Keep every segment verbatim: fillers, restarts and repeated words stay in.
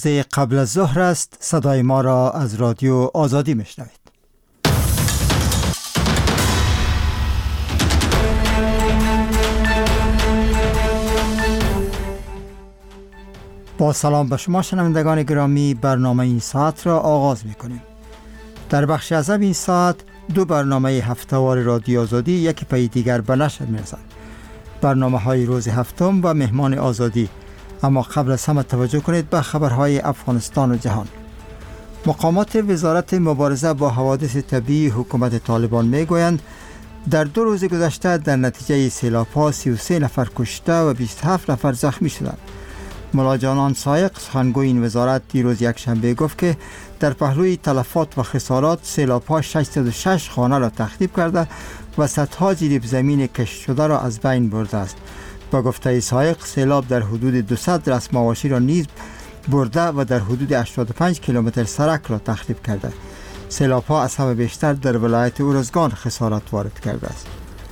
قبل از ظهر است. صدای ما را از رادیو آزادی میشنوید. با سلام به شما شنوندگان گرامی، برنامه این ساعت را آغاز میکنیم. در بخش اول این ساعت دو برنامه هفته‌وار رادیو آزادی یکی پی دیگر به نشر میرسند. برنامه های روز هفتم و مهمان آزادی. اما قبل از همه توجه کنید به خبرهای افغانستان و جهان. مقامات وزارت مبارزه با حوادث طبیعی حکومت طالبان میگویند در دو روز گذشته در نتیجه سیلاب‌ها سی و سه نفر کشته و بیست و هفت نفر زخمی شدند. ملا جانان سایق سخنگوی این وزارت دیروز یکشنبه گفت که در پهلوی تلفات و خسارات سیلاب‌ها ششصد و شش خانه را تخریب کرده و صدها جریب زمین کشت شده را از بین برده است. با گفته سایق سیلاب در حدود دویست رسم آواشی را نیز برده و در حدود هشتاد و پنج کیلومتر سرک را تخریب کرده. سیلاب‌ها از همه بیشتر در ولایت ارزگان خسارات وارد کرده است.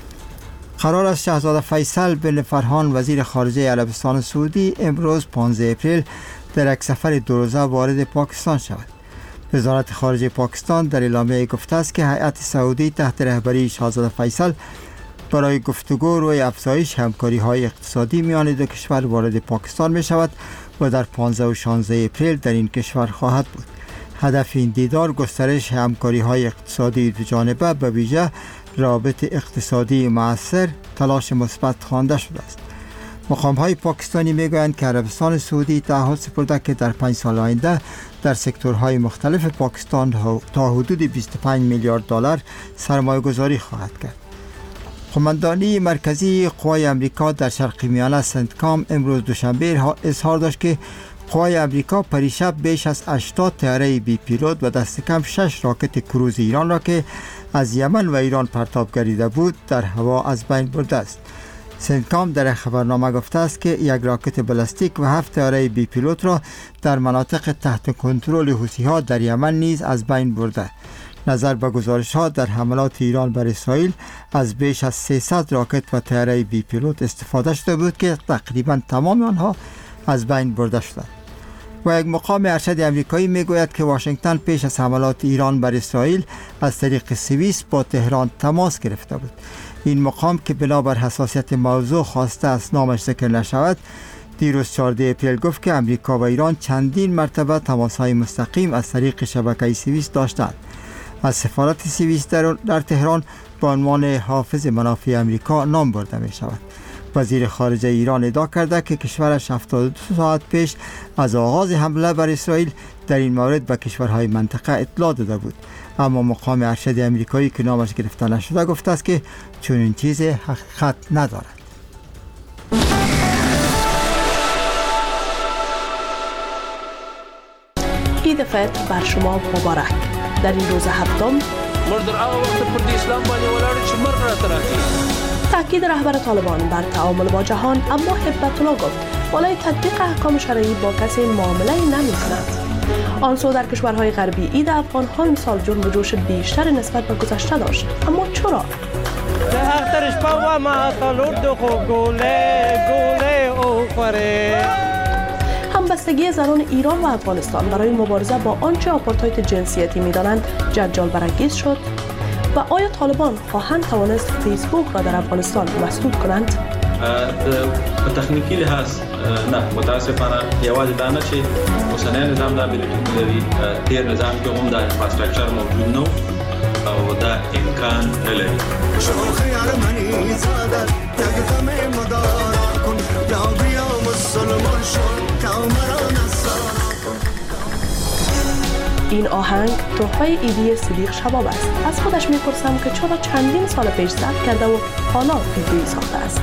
قرار است شاهزاده فیصل بن فرهان وزیر خارجه عربستان سعودی امروز پانزده اپریل در یک سفر دو روزه وارد پاکستان شود. وزارت خارجه پاکستان در اعلامیه گفته است که هیئت سعودی تحت رهبری شاهزاده فیصل برای گفتگو روی افزایش همکاری‌های اقتصادی میان دو کشور وارد پاکستان می شود و در پانزده و شانزده اپریل در این کشور خواهد بود. هدف این دیدار گسترش همکاری‌های اقتصادی دو جانبه به ویژه روابط اقتصادی مؤثر تلاش مثبت خوانده شده است. مقام‌های پاکستانی میگویند که عربستان سعودی تعهد سپرده که در پنج سال آینده در سکتورهای مختلف پاکستان تا حدود بیست و پنج میلیارد دلار سرمایه گذاری خواهد کرد. قماندانی مرکزی قوای امریکا در شرق میانه سنتکام امروز دوشنبه اظهار داشت که قوای امریکا پریشب بیش از هشتاد طیاره بی پیلوت و دست کم شش راکت کروز ایران را که از یمن و ایران پرتاب گردیده بود در هوا از بین برده است. سنتکام در خبرنامه گفته است که یک راکت بالستیک و هفت طیاره بی پیلوت را در مناطق تحت کنترل حوثی‌ها در یمن نیز از بین برده. نظر به گزارش‌ها در حملات ایران بر اسرائیل از بیش از سیصد راکت و طیاره بی پیلوت استفاده شده بود که تقریبا تمام آنها از بین برده شدند. و یک مقام ارشد امریکایی میگوید که واشنگتن پیش از حملات ایران بر اسرائیل از طریق سوئیس با تهران تماس گرفته بود. این مقام که بنابر حساسیت موضوع خواسته است نامش ذکر نشود، دیروز چهارده اپریل گفت که امریکا و ایران چندین مرتبه تماس‌های مستقیم از طریق شبکه سوئیس داشتند. از سفارت سوئیس در, در تهران به عنوان حافظ منافع امریکا نام برده می شود. وزیر خارجه ایران ادعا کرده که کشورش هفتاد و دو ساعت پیش از آغاز حمله بر اسرائیل در این مورد به کشورهای منطقه اطلاع داده بود. اما مقام ارشد امریکایی که نامش گرفته نشده گفته است که چنین چیزی حقیقت ندارد. عید فطر بر شما مبارک. در این روز هفتم مردر آقا وقت کردی اسلام باندې ولاړ چې مرګ راته راځي. تاکید رهبر طالبان بر تعامل با جهان، اما هبت الله گفت بالای تطبیق احکام شرعی با کسی معامله نمی کند. آن سو در کشورهای غربی عید افغان‌ها امسال جنب و جوش بیشتر نسبت به گذشته داشت. اما چرا؟ اخترش پاوا ما تلورد خو گوله گوله او فره. همبستگی زنان ایران و افغانستان برای مبارزه با آنچه آپارتاید جنسیتی می‌دانند جنجال برانگیز شد و آیا طالبان خواهند توانست فیسبوک را در افغانستان مسدود کنند؟ په تخنیکی لحاظ نه، متاسفانه یوازې دا نه چې اوسنی نظام دا بلیټون لري، تیر نظام کې هم دا انفراستراکچر موجود نه او دا امکان نه لري. شغل خیار منی زاده یکتم مدارا کن یا بیا مسلمان شد کامران السلام. این آهنگ تحفه ایدی صدیق شباب است. از خودش میپرسم که چرا چندین سال پیش ضبط کرده و حالا ویدیویی ساخته است.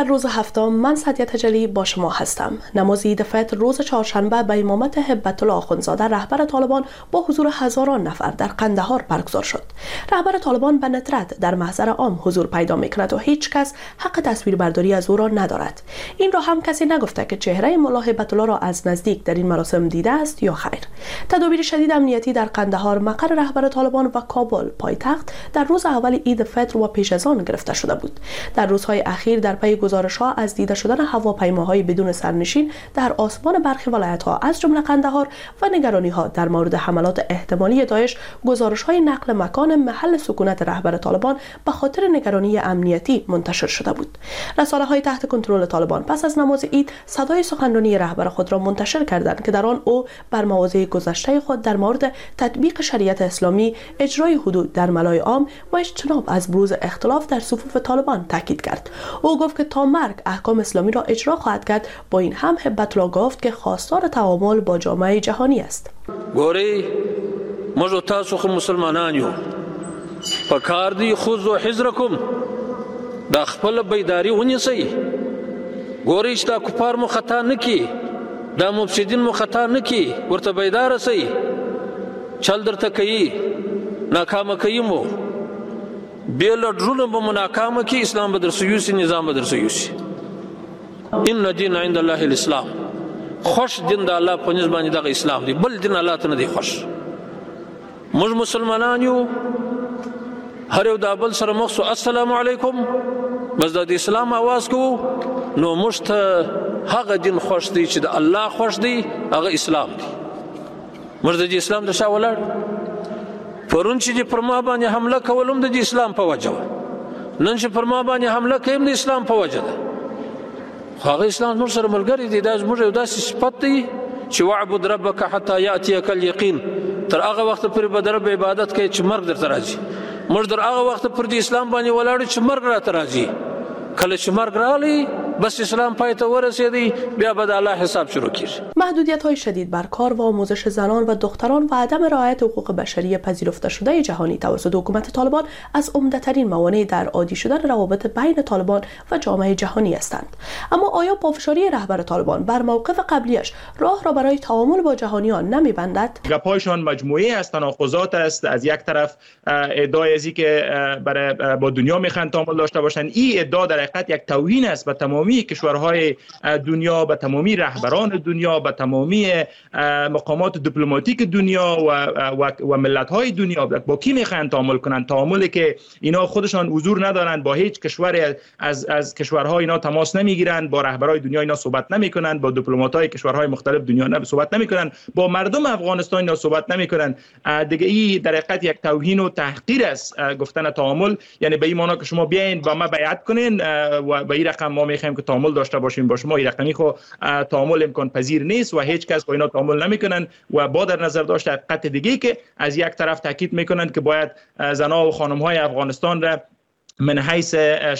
در روز هفتم من سعدیه تجلی با شما هستم. نماز عید فطر روز چهارشنبه به امامت هبت الله آخوندزاده رهبر طالبان با حضور هزاران نفر در قندهار برگزار شد. رهبر طالبان به ندرت در محضر عام حضور پیدا میکند و هیچ کس حق تصویربرداری از او را ندارد. این را هم کسی نگفته که چهره مولا هبت الله را از نزدیک در این مراسم دیده است یا خیر. تدابیر شدید امنیتی در قندهار مقر رهبر طالبان و کابل پایتخت در روز اول عید فطر و پیش از آن گرفته شده بود. در روزهای اخیر در پی گزارش‌ها از دیده شدن هواپیماهای بدون سرنشین در آسمان برخی ولایت‌ها از جمله قندهار و نگرانی‌ها در مورد حملات احتمالی داعش، گزارش‌های نقل مکان محل سکونت رهبر طالبان به خاطر نگرانی امنیتی منتشر شده بود. رسانه‌های تحت کنترل طالبان پس از نماز عید صدای سخنرانی رهبر خود را منتشر کردند که در آن او بر مواضع گذشته خود در مورد تطبیق شریعت اسلامی، اجرای حدود در ملای عام و اجتناب از بروز اختلاف در صفوف طالبان تاکید کرد. او گفت که تا مرگ احکام اسلامی را اجرا خواهد کرد. با این هم هبت الله گفت که خواستار تعامل با جامعه جهانی است. ګورئ موږ تاسو خو مسلمانان یو، په کار دی خذوا حذرکم، د خپل بیداری ونیسئ. ګورئ چې دا کفار مو خطا نه کړي، دا مفسدین مو خطا نه کړي، ورته بیداره سئ. چل درته کوي، ناکامه کوي مو، بې له ډرونه به مو ناکامه کړي، اسلام به درسه یوسي، نظام به درسه یوسي. ان دین عند الله الاسلام، خوش دین د الله په نسبت باندې دغه اسلام دی، بل دین الله ته نه دی خوش. موږ مسلمانان یو، هر یو د بل سره مخ سو السلام علیکم، بس د اسلام आवाज کوو، نو موږ ته هغه دین خوش دی چې د الله خوش دی، هغه اسلام دی. موږ د اسلام د شا ولاړ پرون چې پر ما باندې حمله کولم د اسلام په وجه، نن چې پر ما باندې حمله کوي د اسلام په وجه ده. هغه اسلام موږ سره ملګری دی، دا زموږ یو داسې صفت دی چې وعبد ربک حتی یاتیک الیقین، تر هغه وخت پورې به د رب عبادت کوي چې مرګ درته راځي. موږ در هغه وخت پورې د اسلام باندې ولاړو چې مرګ راته راځي. کله چې مرګ راغلی بس اسلام پای ته ورسیدی، بیا به د الله حساب شروع کیږي. محدودیت‌های شدید بر کار و آموزش زنان و دختران و عدم رعایت حقوق بشری پذیرفته شده جهانی توسط حکومت طالبان از عمده‌ترین موانع در عادی شدن روابط بین طالبان و جامعه جهانی هستند. اما آیا پافشاری رهبر طالبان بر موقف قبلیش راه را برای تعامل با جهانیان نمی‌بندد؟ گپ‌هایشان مجموعه از تناقضات است. از یک طرف ادعای ازی که برای با دنیا میخوان تعامل داشته باشند، این ادعا در حقیقت یک توهین است به تمامی کشورهای دنیا، به تمامی رهبران دنیا، به تمامی مقامات دیپلماتیک دنیا و و, و ملت‌های دنیا. با کی میخوان تعامل کنند؟ تعاملی که اینا خودشان حضور ندارند، با هیچ کشور از از کشورها اینا تماس نمیگیرند، با رهبرای دنیا اینا صحبت نمیکنند، با دیپلمات‌های کشورهای مختلف دنیا نه صحبت نمیکنند، با مردم افغانستان اینا صحبت نمیکنند. دیگه این در حقیقت یک توهین و تحقیر است گفتن تعامل، یعنی به این معنی که شما بیاین با ما بیعت کنین و به این رقم ما میخوایم که تعامل داشته باشیم با شما. این رقمی خو تعامل امکان پذیر نیست و هیچ کس با اینا تعامل نمیکنن. و با در نظر داشته حقیقت دیگه که از یک طرف تاکید میکنن که باید زنها و خانم‌های افغانستان را من حیث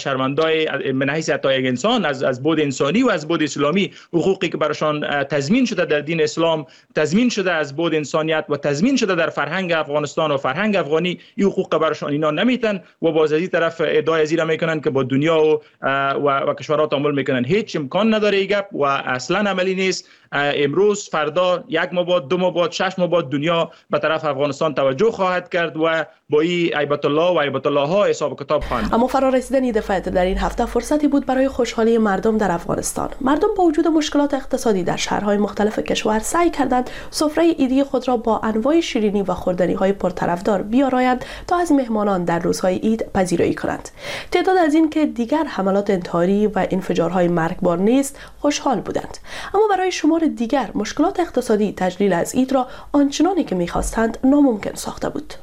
شرمندای من حیث حتی یک انسان از از بود انسانی و از بود اسلامی، حقوقی که براشان تضمین شده در دین اسلام، تضمین شده از بود انسانیت و تضمین شده در فرهنگ افغانستان و فرهنگ افغانی، این حقوق براشان اینا نمیتن. و باز از این طرف ادعای ازی را میکنن که با دنیا و و, و کشورها تعامل میکنن. هیچ امکان نداره این گپ و اصلا عملی نیست. امروز فردا یک ماه بعد، دو ماه بعد، شش ماه بعد دنیا به طرف افغانستان توجه خواهد کرد و با این هیبت الله و هیبت الله ها حساب کتاب خواهند. اما فرارسیدن عید فطر در این هفته فرصتی بود برای خوشحالی مردم در افغانستان. مردم با وجود مشکلات اقتصادی در شهرهای مختلف کشور سعی کردند سفره عیدی خود را با انواع شیرینی و خوردنی‌های پرطرفدار بیارایند تا از مهمانان در روزهای عید پذیرایی کنند. تعداد از این که دیگر حملات انتحاری و انفجارهای مرگبار نیست خوشحال بودند. اما برای شمار دیگر مشکلات اقتصادی تجلیل از عید را آنچنانی که می‌خواستند ناممکن ساخته بود.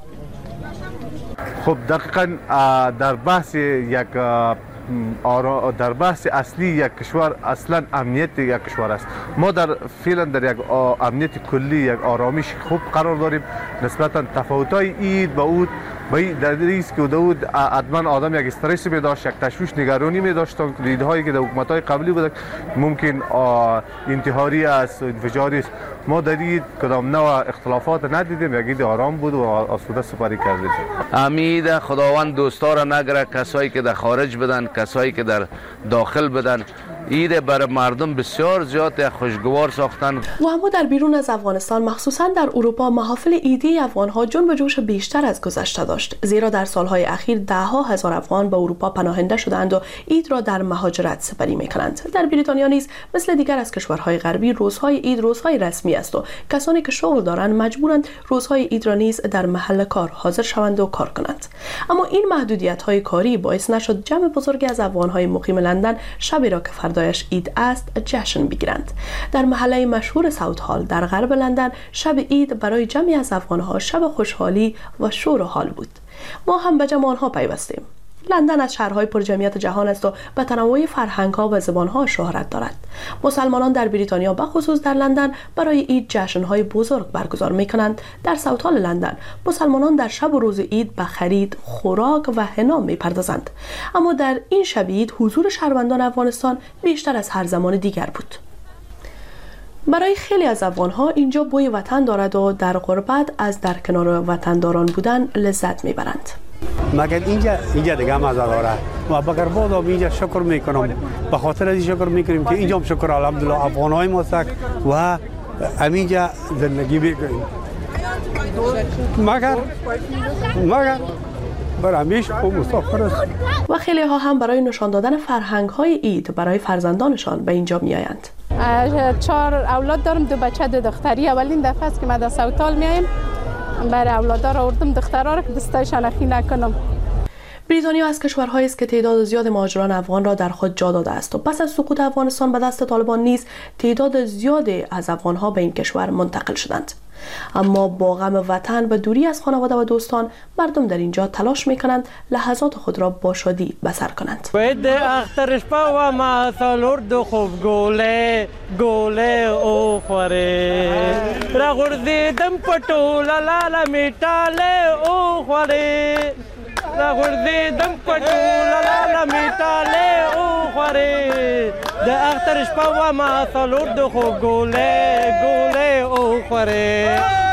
خب دقیقاً در بحث یک در بحث اصلی یک کشور اصلا امنیت یک کشور است. ما در فعلا در یک امنیت کلی، یک آرامش خوب قرار داریم. نسبتاً تفاوت‌های عید با اون بایی در ریسک که داود حتما آدم یک استرس می داشت، یک تشویش نگرانی می داشت. دیدهایی که در حکومت‌های قبلی بود ممکن انتحاری است، انفجاری است. ما در این کدام نوع اختلافات ندیدیم، یکی آرام بود و آسوده سپری کردیم. امید خداوند دوستا را نگره، کسایی که در خارج بدن، کسایی که در داخل بدن، عید برای مردم بسیار زیاد خوشگوار ساختن. و اما در بیرون از افغانستان، مخصوصا در اروپا، محافل عیدی افغان‌ها جنب و جوش بیشتر از گذشته داشت، زیرا در سالهای اخیر ده‌ها هزار افغان به اروپا پناهنده شدند و عید را در مهاجرت سپری می‌کنند. در بریتانیا نیز مثل دیگر از کشورهای غربی روزهای عید روزهای رسمی است و کسانی که شغل دارند مجبورند روزهای عید را نیز در محل کار حاضر شوند و کار کنند. اما این محدودیت‌های کاری باعث نشد جمع بزرگی از افغان‌های مقیم لندن شبی را که فردایش عید است جشن بگیرند. در محله مشهور ساوت هال در غرب لندن شب عید برای جمعی از افغان‌ها شب خوشحالی و شور و حال بود. ما هم به جمع آنها پیوستیم. لندن از شهرهای پرجمعیت جهان است و به تنوع فرهنگ‌ها و زبان‌ها شهرت دارد. مسلمانان در بریتانیا به خصوص در لندن برای عید جشن‌های بزرگ برگزار می‌کنند. در ساوت هال لندن مسلمانان در شب و روز عید به خرید، خوراک و حنا می‌پردازند. اما در این شب عید حضور شهروندان افغانستان بیشتر از هر زمان دیگر بود. برای خیلی از افغان‌ها اینجا بوی وطن دارد و در غربت از در کنار وطنداران بودن لذت می‌برند. مگر اینجا اینجا دیگه مزه داره و بگر بودم اینجا شکر میکنم، به خاطر از شکر میکنیم که اینجا هم شکر الحمدلله افغانای ما سک و همینجا زندگی میکنیم. مگر مگر برای همیشه خوب مسافر است. و خیلی ها هم برای نشان دادن فرهنگ های عید برای فرزندانشان به اینجا میآیند. چهار اولاد دارم، دو بچه دو دختری. اولین دفعه است که ما در ساوت هال میایم. برای اولادها را آوردم، دخترها را که دستایشان اخی نکنم. بریتانیا از کشورهایی است که تعداد زیاد مهاجران افغان را در خود جا داده است و پس از سقوط افغانستان به دست طالبان نیز تعداد زیادی از افغانها به این کشور منتقل شدند. اما با غم وطن و دوری از خانواده و دوستان، مردم در اینجا تلاش میکنند لحظات خود را با شادی بسر کنند. باید اخترش پا و ما سالورد خوب گوله گوله او خوره را غرزیدم پتول لالا میتاله او خوره را غرزیدم پتول لالا میتاله او خوره د اخترش پا و ما سالورد خوب گوله گوله او خوره.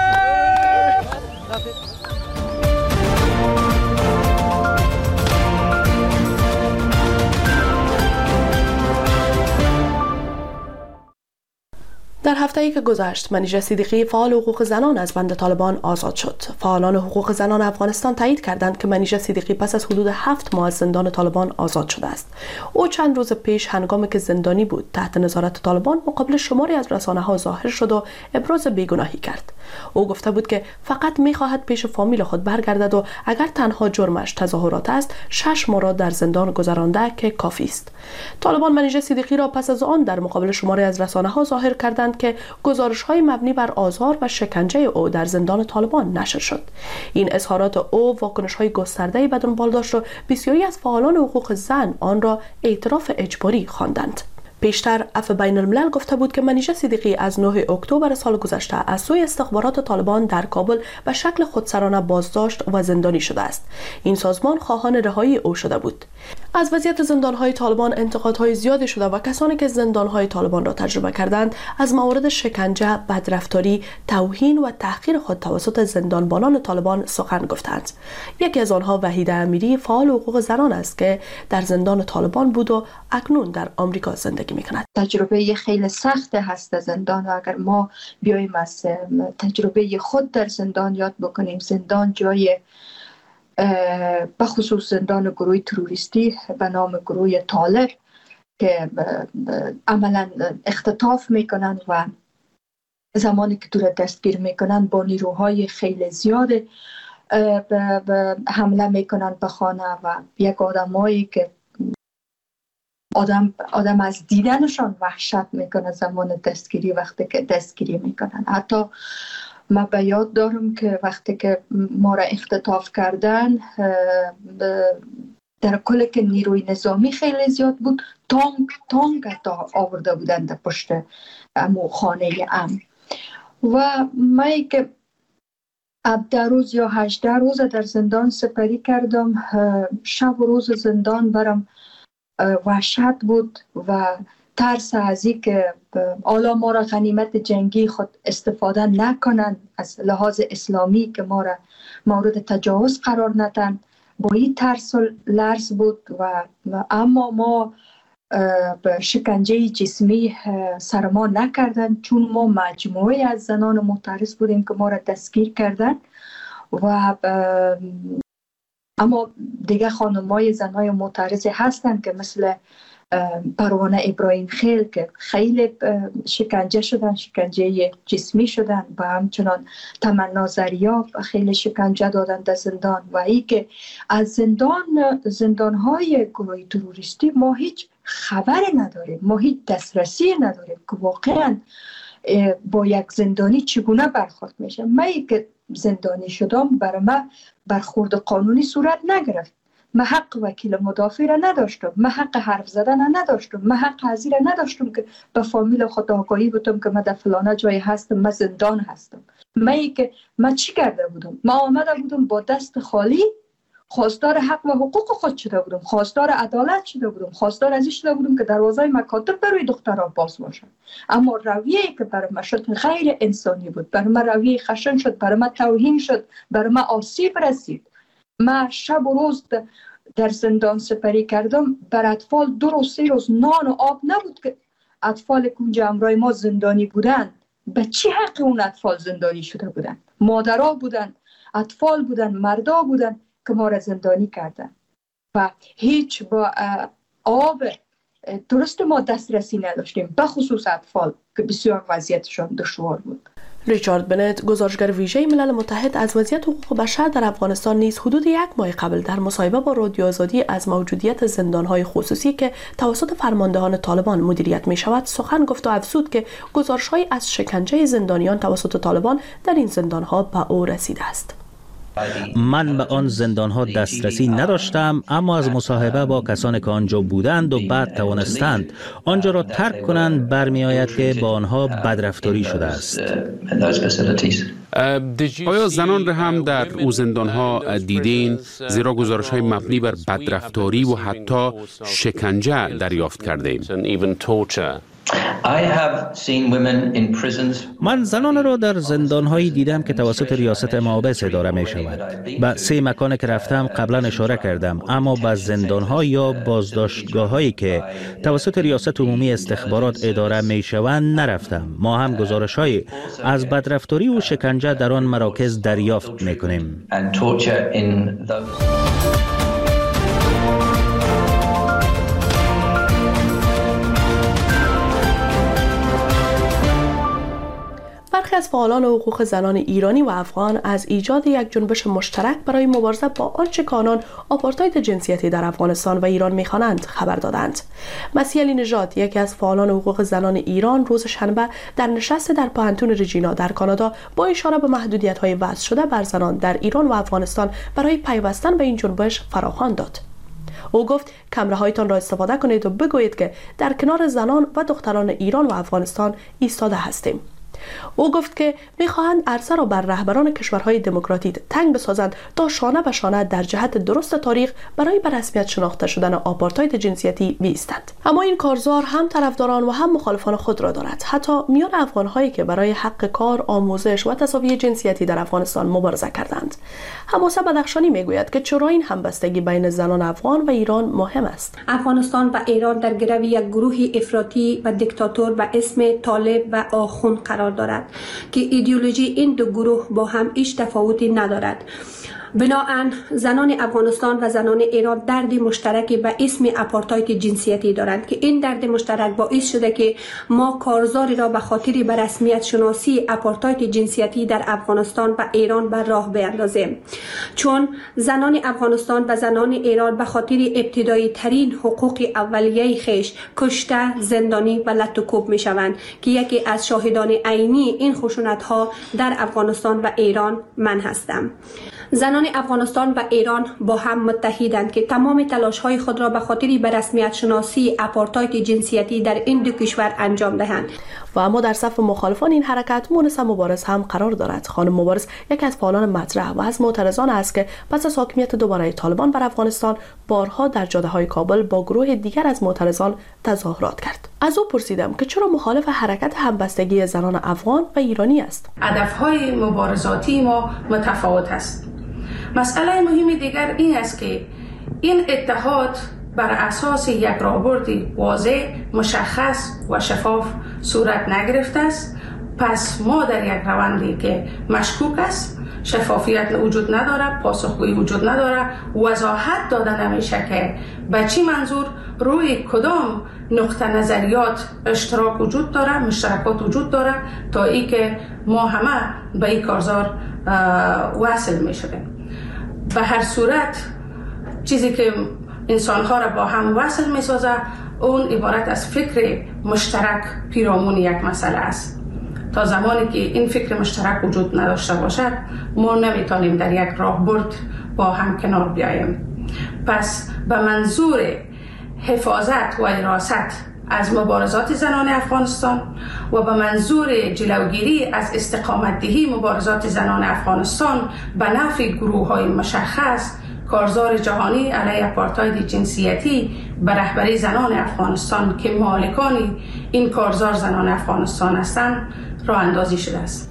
در هفته‌ای که گذشت، منیژه صدیقی فعال حقوق زنان از بند طالبان آزاد شد. فعالان حقوق زنان افغانستان تایید کردند که منیژه صدیقی پس از حدود هفت ماه از زندان طالبان آزاد شده است. او چند روز پیش هنگامی که زندانی بود تحت نظارت طالبان مقابل شماری از رسانه‌ها ظاهر شد و ابراز بیگناهی کرد. او گفته بود که فقط می‌خواهد پیش فامیل خود برگردد و اگر تنها جرمش تظاهرات است، شش ماه را در زندان گذرانده که کافی است. طالبان منیژه صدیقی را پس از آن در مقابل شماری از رسانه‌ها ظاهر کردند که گزارش‌های مبنی بر آزار و شکنجه او در زندان طالبان نشر شد. این اظهارات او واکنش‌های گسترده‌ای به دنبال داشت و بسیاری از فعالان حقوق زن آن را اعتراف اجباری خواندند. پیشتر عفو بین الملل گفته بود که منیژه صدیقی از نه اکتبر سال گذشته از سوی استخبارات طالبان در کابل به شکل خودسرانه بازداشت و زندانی شده است. این سازمان خواهان رهایی او شده بود. از وضعیت زندان‌های طالبان انتقادهای زیادی شده و کسانی که زندان‌های طالبان را تجربه کردند از موارد شکنجه، بدرفتاری، توهین و تحقیر خود توسط زندانبانان طالبان سخن گفتند. یکی از آنها وحیده امیری فعال حقوق زنان است که در زندان طالبان بود و اکنون در آمریکا زندگی می‌کند. تجربه خیلی سخت هست زندان و اگر ما بیایم از تجربه خود در زندان یاد بکنیم، زندان جای به خصوص زندان گروه تروریستی به نام گروه طالب که عملا اختطاف میکنند و زمانی که تو را دستگیر میکنند با نیروهای خیلی زیاد حمله میکنند به خانه و یک آدمایی که آدم آدم از دیدنشان وحشت میکنه زمان دستگیری، وقتی که دستگیری میکنن. حتی من به یاد دارم که وقتی که ما را اختطاف کردن در کل که نیروی نظامی خیلی زیاد بود، تانک تانک تا آورده بودن در پشت امو خانه ام و من که هفده روز یا هجده روز در زندان سپری کردم. شب و روز زندان برم وحشت بود و ترس از این که حالا ما را غنیمت جنگی خود استفاده نکنند، از لحاظ اسلامی که ما را مورد تجاوز قرار ندن، با این ترس و لرز بود. و, و اما ما به شکنجه جسمی سر ما نکردن، چون ما مجموعه از زنان معترض بودیم که ما را دستگیر کردن. و اما دیگه خانمای زنای معترض هستن که مثل پروانه ابراهیم خیل که خیلی شکنجه شدن، شکنجه جسمی شدن، و همچنان تمنا زریاب خیلی شکنجه دادن در زندان. و ای که از زندان زندانهای گروه تروریستی ما هیچ خبری نداریم، ما هیچ دسترسی نداریم که واقعا با یک زندانی چگونه برخورد میشه. من که زندانی شدم برای من برخورد قانونی صورت نگرفت. من حق وکیل مدافع را نداشتم، من حق حرف زدن نداشتم، من حق حاضر نداشتم که به فامیل خود آگاهی بدم که من در فلانه جای هستم، من زندان هستم. من که من چی کرده بودم؟ من آمده بودم با دست خالی، خواستار حق و حقوق خود شده بودم، خواستار عدالت شده بودم، خواستار از این شده بودم که دروازه مکاتب برای دخترها باز باشن. اما رویه‌ای که برای من شد غیر انسانی بود، برای من رویه خشن شد، برای من توهین شد، برای من آسیب رسید. من شب و روز در زندان سپری کردم. بر اطفال دو روز سه روز نان و آب نبود که اطفال کنجا همراه ما زندانی بودن. به چی حق اون اطفال زندانی شده بودن؟ مادرها بودن، اطفال بودن، مردا بودن که ما را زندانی کردن. و هیچ با آب درست ما دسترسی نداشتیم، به خصوص اطفال که بسیار وضعیتشان دشوار بود. ریچارد بنت، گزارشگر ویژه ملل متحد از وضعیت حقوق بشر در افغانستان، نیز حدود یک ماه قبل در مصاحبه با رادیو آزادی از موجودیت زندان‌های خصوصی که توسط فرماندهان طالبان مدیریت می‌شود سخن گفت و افزود که گزارش‌هایی از شکنجه زندانیان توسط طالبان در این زندان‌ها به او رسیده است. من به آن زندان‌ها دسترسی نداشتم، اما از مصاحبه با کسانی که آنجا بودند و بعد توانستند آنجا را ترک کنند برمی‌آید که با آنها بدرفتاری شده است. آیا زنان را هم در او زندان‌ها دیدین؟ زیرا گزارش‌های مبنی بر بدرفتاری و حتی شکنجه دریافت کردیم. من زنان را در زندان‌هایی دیدم که توسط ریاست مابس اداره می شود. به سه مکان که رفتم قبلا اشاره کردم، اما به زندان‌ها یا بازداشتگاه‌هایی که توسط ریاست عمومی استخبارات اداره می شوند نرفتم. ما هم گزارش‌هایی از بدرفتاری و شکنجه در آن مراکز دریافت می کنیم. برخی از فعالان حقوق زنان ایرانی و افغان از ایجاد یک جنبش مشترک برای مبارزه با آنچه که آنان آپارتاید جنسیتی در افغانستان و ایران می‌خوانند خبر دادند. مسیح علی نژاد، یکی از فعالان حقوق زنان ایران، روز شنبه در نشست در پانتون رجینا در کانادا با اشاره به محدودیت‌های وضع شده بر زنان در ایران و افغانستان برای پیوستن به این جنبش فراخوان داد. او گفت کمرهایتان را استفاده کنید و بگویید که در کنار زنان و دختران ایران و افغانستان ایستاده هستیم. او گفت که می‌خواهند عرصه را بر رهبران کشورهای دموکراتیک تنگ بسازند تا شانه به شانه در جهت درست تاریخ برای به رسمیت شناخته شدن آپارتاید جنسیتی بایستند. اما این کارزار هم طرفداران و هم مخالفان خود را دارد، حتی میان افغان‌هایی که برای حق کار، آموزش و تساوی جنسیتی در افغانستان مبارزه کردند. حماسه بدخشانی میگوید که چرا این همبستگی بین زنان افغان و ایران مهم است. افغانستان و ایران در گرو یک گروه افراطی و دیکتاتور به اسم طالب و آخوند قرار دارد که ایدئولوژی این دو گروه با هم هیچ تفاوتی ندارد. بنابراین زنان افغانستان و زنان ایران درد مشترکی به اسم آپارتاید جنسیتی دارند که این درد مشترک باعث شده که ما کارزاری را به خاطر به رسمیت شناسی آپارتاید جنسیتی در افغانستان و ایران بر راه بیاندازیم، چون زنان افغانستان و زنان ایران به خاطر ابتدایی ترین حقوق اولیه خیش کشته، زندانی و لطوکوب می شوند که یکی از شاهدان عینی این خشونت ها در افغانستان و ایران من هستم. زنان افغانستان و ایران با هم متحدند که تمام تلاش‌های خود را به خاطر به رسمیت شناسی آپارتاید جنسیتی در این دو کشور انجام دهند. و اما در صف مخالفان این حرکت مونس مبارز هم قرار دارد. خانم مبارز یکی از فعالان مطرح و از معترضان است که پس از حاکمیت دوباره طالبان بر افغانستان بارها در جاده‌های کابل با گروه دیگر از معترضان تظاهرات کرد. از او پرسیدم که چرا مخالف حرکت همبستگی زنان افغان و ایرانی است. هدف‌های مبارزاتی ما متفاوت است. مسئله مهم دیگر این است که این اتحاد بر اساس یک راهبرد واضح، مشخص و شفاف صورت نگرفته است. پس ما در یک روندی که مشکوک است، شفافیت وجود نداره، پاسخگویی وجود نداره، وضاحت داده نمیشه که به چی منظور روی کدام نقطه نظریات اشتراک وجود داره، مشترکات وجود داره، تا ای که ما همه به این کارزار وصل می شدیم. به هر صورت چیزی که انسانها را با هم وصل می سازه اون عبارت از فکر مشترک پیرامون یک مسئله است. تا زمانی که این فکر مشترک وجود نداشته باشد ما نمیتونیم در یک راهبرد با هم کنار بیاییم. پس به منظور حفاظت و حراست از مبارزات زنان افغانستان و به منظور جلوگیری از استقامت دهی مبارزات زنان افغانستان به نفع گروه های مشخص، کارزار جهانی علیه آپارتاید جنسیتی به رهبری زنان افغانستان که مالکان این کارزار زنان افغانستان هستند راه اندازی شده است.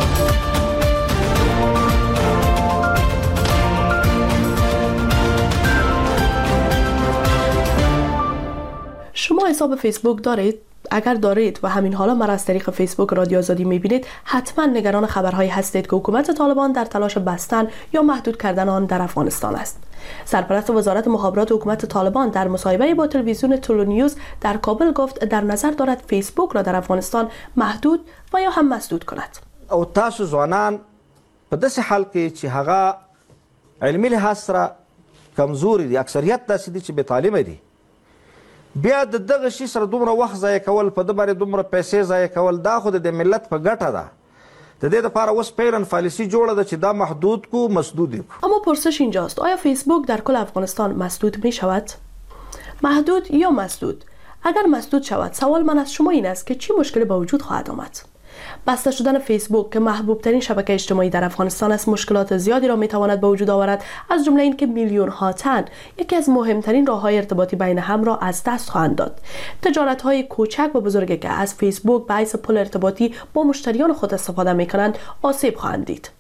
شما حساب فیسبوک دارید؟ اگر دارید و همین حالا مرا از طریق فیسبوک رادیو آزادی میبینید، حتما نگران خبرهایی هستید که حکومت طالبان در تلاش بستن یا محدود کردن آن در افغانستان است. سرپرست وزارت مخابرات حکومت طالبان در مصاحبه با تلویزیون تولو نیوز در کابل گفت در نظر دارد فیسبوک را در افغانستان محدود و یا هم مسدود کند. او تاسو ځوانان په داسې حال کې چې هغه علمي لحاظ سره کمزوري دي، اکثریت داسې دي چې بې تعلیمه دي، بیا د دغه شي سره دومره وخت ضایع کول، په ده باندې دومره پیسې ضایع کول، دا خو د ملت په ګټه ده. د دې لپاره اوس فعلا پالیسي جوړه ده چې دا محدود کو مسدود کو. اما پرسش اینجاست، آیا فیسبوک در کل افغانستان مسدود می شود؟ محدود یا مسدود؟ اگر مسدود شود، سوال من از شما این است که چی مشکلی به وجود خواهد آمد؟ بسته شدن فیسبوک که محبوب ترین شبکه اجتماعی در افغانستان است مشکلات زیادی را میتواند به وجود آورد، از جمله اینکه میلیون ها تن یکی از مهمترین راههای ارتباطی بین هم را از دست خواهند داد. تجارت های کوچک و بزرگی که از فیسبوک به حیث پل ارتباطی با مشتریان خود استفاده میکنند آسیب خواهند دید.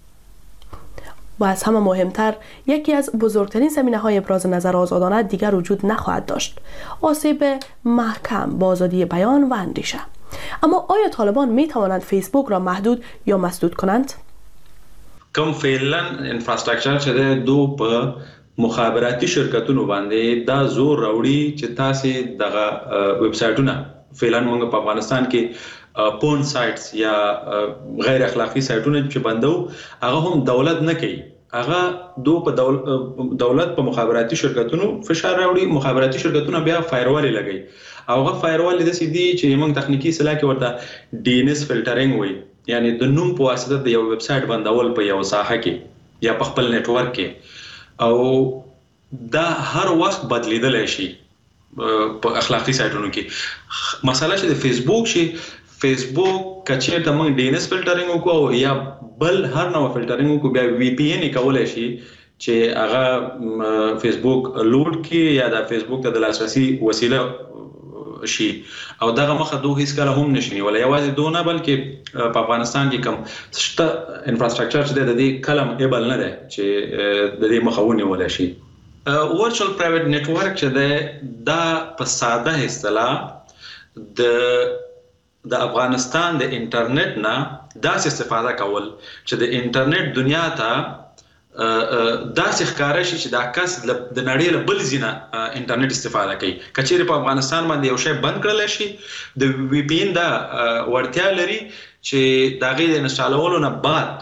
و از همه مهمتر، یکی از بزرگترین زمینه‌های ابراز نظر آزادانه دیگر وجود نخواهد داشت: آسیب محکم به آزادی بیان و اندیشه. اما آیا طالبان می توانند فیسبوک را محدود یا مسدود کنند؟ کوم فعلا انفراستراکچر چې دو په مخابراتي شرکتونو باندې دا زور راوړي چې تاسو دغه ویب سایټونه فعلا موږ په افغانستان کې پون سایټس یا غیر اخلاقی سایټونه چې بندو، هغه هم دولت نه کوي، هغه دو په دولت په مخابراتي شرکتونو فشار راوړي، مخابراتي شرکتونه بیا فایروال لګي. هغه فایروال د سیدی چې موږ تخنیکی اصطلاح کې ورته ډي ان اس فلټرینګ وایي، یعنی د نوم په واسطه د یو ویب سایټ بندول په یو ساحه کې یا په خپل نت ورک کې، او دا هر وخت بدلیدلی شي په اخلاقی سایټونو کې. مسله چې د فیسبوک شي، فیسبوک کچېرته موږ ډي ان اس فلټرینګ وکړو یا بل هر نوع فلټرینګ وکړو، بیا وی پی ان کولای شي چې هغه فیسبوک لوډ کړي یا د فیسبوک ته د لاسرسي وسیله شي، او دغه مخه دوه هیڅ کله هم نشي ولا یوازې دونه، بلکې په افغانستان کې کم شته انفراستراکچر چې د دې کلم ایبل نه ده چې د دې مخاوني ولا شي. ورچوال پرایویټ نتورک چې دا په ساده اصطلاح د د افغانستان د انټرنیټ نه داسې استفاده کول چې د انټرنیټ دنیا ته داسې ښکاره شي چې دا کس د نړۍ له بل ځای نه انټرنیټ استفاده کوي. که چیرې په افغانستان باندې یو شی بند کړلی شي، د وی پی ان دا وړتیا لري چې د هغې د انسټالولو نه بعد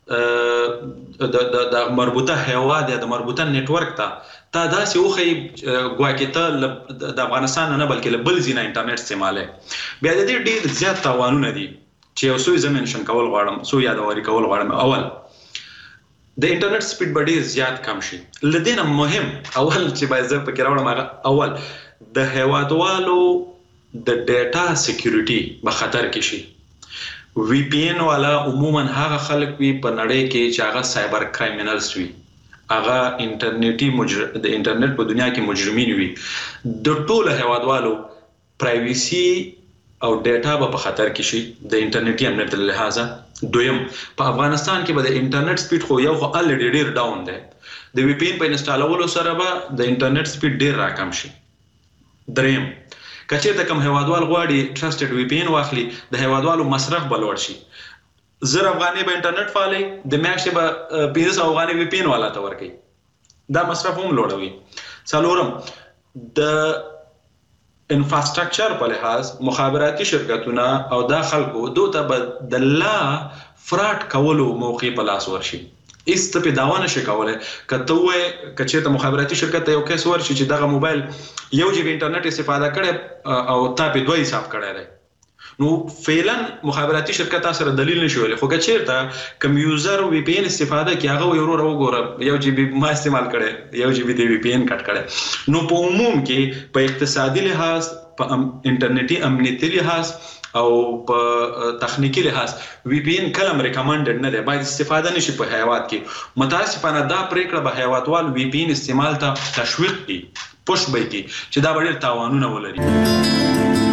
د مربوطه هیواد یا د مربوطه نیټورک ته تا داسې وښیي ګواکې ته د افغانستان نه بلکې له بل ځای نه انټرنیټ استعمالوي. بیا د دې ډېر زیات تاوانونه دي چې یو څو یې زه منشن کول غواړم، څو یادواري کول غواړم. اول، د انټرنیټ سپیډ به ډېر زیات کم شي. له دې نه مهم اول چې باید زه پکې راوړم، هغه اول د هیوادوالو د ډیټا سکیورټي به خطر کې شي. وی پی ان والا عموما هغه خلک وي په نړۍ کې چې هغه سایبر کرایمینلز وي، هغه انټرنیټي مجر... د انټرنیټ په دنیا کې مجرمین وي. د ټولو هیوادوالو پرایویسی او ډیټا به په خطر کې شي د انټرنیټي امنیت له لحاظه. دویم، په افغانستان کې به د انټرنیټ سپیډ خو یو خو الریډي ډیر ډاون دی، د وی پی ان په انسټالولو سره به د انټرنیټ سپیډ ډیر راکم شي. دریم، کچېرته کوم هیوادوال غواړي ټرسټډ وی پی ان واخلي، د هیوادوالو مصرف به لوړ شي. زر افغانۍ به انټرنیټ فعالي، د میاشتې به پنځه سوه افغانۍ وی پی ان والا ته ورکوي، دا مصرف هم لوړوي. څلورم، د انفراستراکچر په لحاظ مخابراتي شرکتونه او دا خلکو دوی ته به د لا فراډ کولو موقع په لاس ورشي. هیڅ ته په داوا نشي کولی که ته ووایې که چېرته مخابراتي شرکت ته یو کیس ورشي چې دغه موبایل یو جی بي انټرنیټ استفاده کړی او تا پې دوه حساب کړی دی، نو فعلا مخابراتي شرکت تا سره دلیل نشي ویلی. خو که چېرته کوم یوزر وی پی ان استفاده کړي هغه وایي وروره وګوره یو جی بي ما استعمال کړی، یو جی بي د وی پی ان کټ کړی، نو په عموم کې په اقتصادي لحاظ، په انټرنیټي امنیتي لحاظ او په تخنیکی لحاظ وی پی ان کلم ریکمندډ نه دی، باید استفاده نشي په هیواد کې. متاسفانه دا پریکړه به هیوادوال وی پی ان استعمال ته تشویق کړي، پوش به کړي چې دا به ډېر تاوانونه ولري.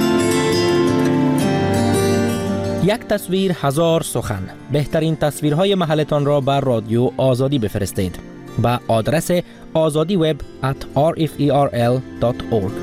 یک تصویر هزار سخن. بهترین تصویرهای محلتان را بر رادیو آزادی بفرستید به آدرس آزادی وب ات آر اف ای آر ال دات اورگ.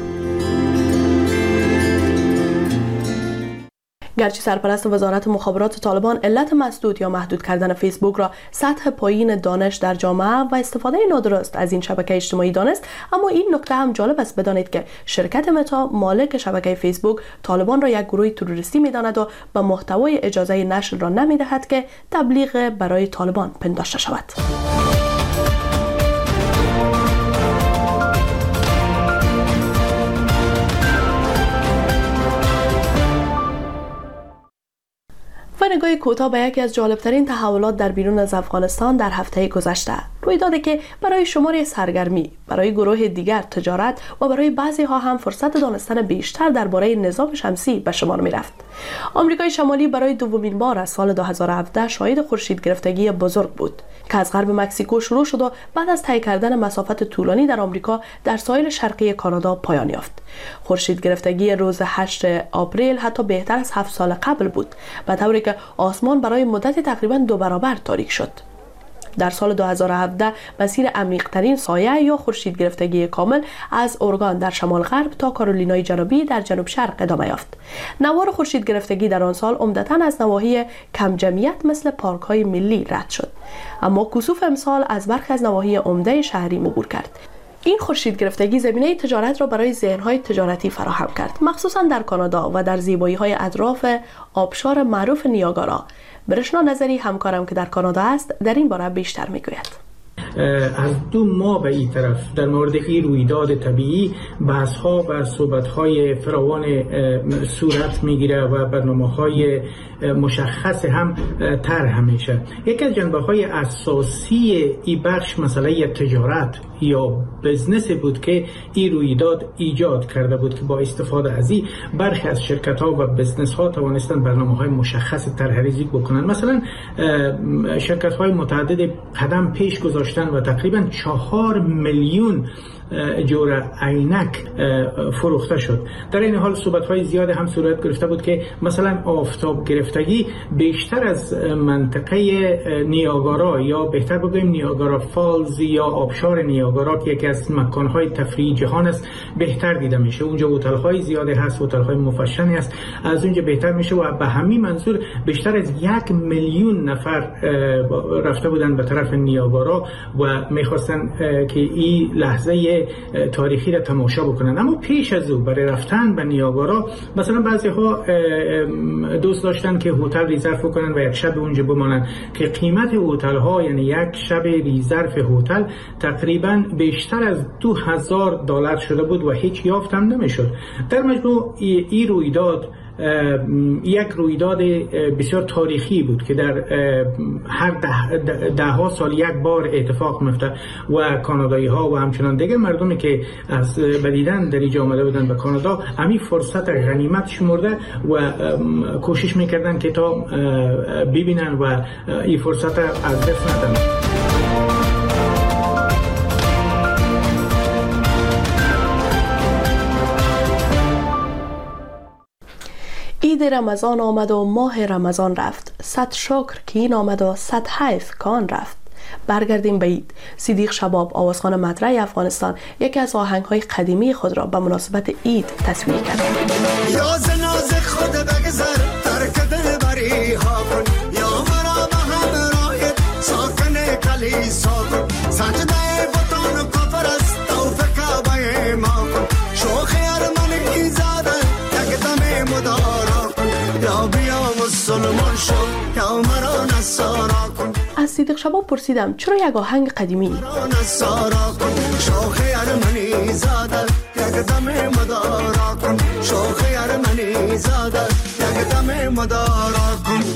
گرچه سرپرست وزارت مخابرات طالبان علت مسدود یا محدود کردن فیسبوک را سطح پایین دانش در جامعه و استفاده نادرست از این شبکه اجتماعی دانست، اما این نکته هم جالب است بدانید که شرکت متا مالک شبکه فیسبوک طالبان را یک گروه تروریستی می‌داند و به محتوای اجازه نشر را نمی‌دهد که تبلیغ برای طالبان پنداشته شود. و نگاهی کوتاه به یکی از جالبترین تحولات در بیرون از افغانستان در هفته گذشته. رویدادی که برای شماری سرگرمی، برای گروه دیگر تجارت و برای بعضی ها هم فرصت دانستن بیشتر درباره نظام شمسی به شمار می رفت. آمریکای شمالی برای دومین بار از سال دو هزار و هفده شاهد خورشید گرفتگی بزرگ بود که از غرب مکزیکو شروع شد و بعد از طی کردن مسافت طولانی در آمریکا در ساحل شرقی کانادا پایان یافت. خورشید گرفتگی روز هشتم آپریل حتی بهتر از هفت سال قبل بود، به طوری که آسمان برای مدت تقریبا دو برابر تاریک شد. در سال دو هزار و هفده مسیر عمیق‌ترین سایه یا خورشید گرفتگی کامل از اورگان در شمال غرب تا کارولینای جنوبی در جنوب شرق ادامه یافت. نوار خورشید گرفتگی در آن سال عمدتاً از نواحی کم جمعیت مثل پارک‌های ملی رد شد، اما کسوف امسال از برخی از نواحی عمده شهری عبور کرد. این خورشید گرفتگی زمینه تجارت را برای ذهن‌های تجارتی فراهم کرد، مخصوصاً در کانادا و در زیبایی‌های اطراف آبشار معروف نیاگارا. برشنا نظری همکارم که در کانادا است در این باره بیشتر میگوید. از دو ماه به این طرف در مورد این رویداد طبیعی بحث‌ها و صحبت‌های فراوان صورت میگیره و برنامه‌های مشخص هم طرح میشه. یکی از جنبه‌های اساسی این بخش مسئله تجارت یا بزنس بود که این رویداد ایجاد کرده بود که با استفاده از این برخی از شرکت‌ها و بزنس‌ها توانستند برنامه‌های مشخص طرح‌ریزی بکنن. مثلا شرکت‌های متعدد قدم پیش گذاشتن و تقریبا چهار میلیون جور عینک فروخته شد. در این حال صحبت‌های زیاد هم صورت گرفته بود که مثلا آفتاب گرفتگی بیشتر از منطقه نیاگارا یا بهتر بگوییم نیاگارا فالز یا آبشار نیاگارا که یکی از مکان‌های تفریحی جهان است بهتر دیده میشه. اونجا هتل‌های زیادی هست، هتل‌های مفشنی است، از اونجا بهتر میشه و به همین منظور بیشتر از یک میلیون نفر رفته بودن به طرف نیاگارا و می‌خواستن که این لحظه تاریخی را تماشا بکنن. اما پیش از او برای رفتن به نیاگارا مثلا بعضی ها دوست داشتن که هتل ریزرو بکنن و یک شب اونجا بمانن که قیمت هتل ها یعنی یک شب ریزرو هتل تقریبا بیشتر از دو هزار دلار شده بود و هیچ یافت هم نمیشد. در مجموع این رویداد یک رویداد بسیار تاریخی بود که در هر ده, ده, ده ها سال یک بار اتفاق میفته و کانادایی ها و همچنان دیگه مردمی که از بدیدن در اینجا آمده بودن به کانادا همین فرصت غنیمت شمرده و کوشش میکردن که تا ببینن و این فرصت از دست ندن. عید رمضان آمد و ماه رمضان رفت، صد شکر که این آمد و صد حیف کان رفت. برگردیم به عید. صدیق شباب، آوازخوان مطرح افغانستان، یکی از آهنگ‌های قدیمی خود را به مناسبت عید تصویر کرد. یا زناز خود بگذر ترک دل بری ها کن، یا مرا به همراهت ساکن کلیسا کن، سجده بطان کفر است توفه کعبه ما کن، شوخ ارمن ایزاده یک دم مدارا کن، یا بیا مسلمان شو یا مرا نصارا کن. از صدیق شباب پرسیدم چرا یک آهنگ قدیمی؟ نصارا کن، شوخ ارمنی زاده یک دم مدارا کن، شوخ ارمنی زاده یک دم مدارا کن.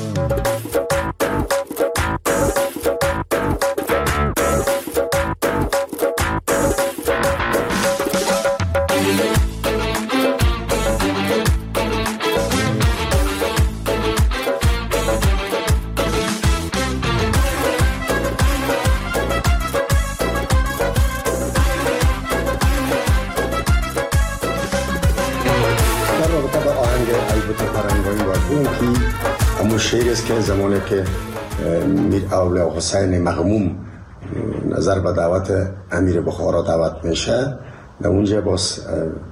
شعر است که زمانی که میر اولیاء حسین مغموم نظر به دعوت امیر بخارا دعوت میشه، در اونجا باز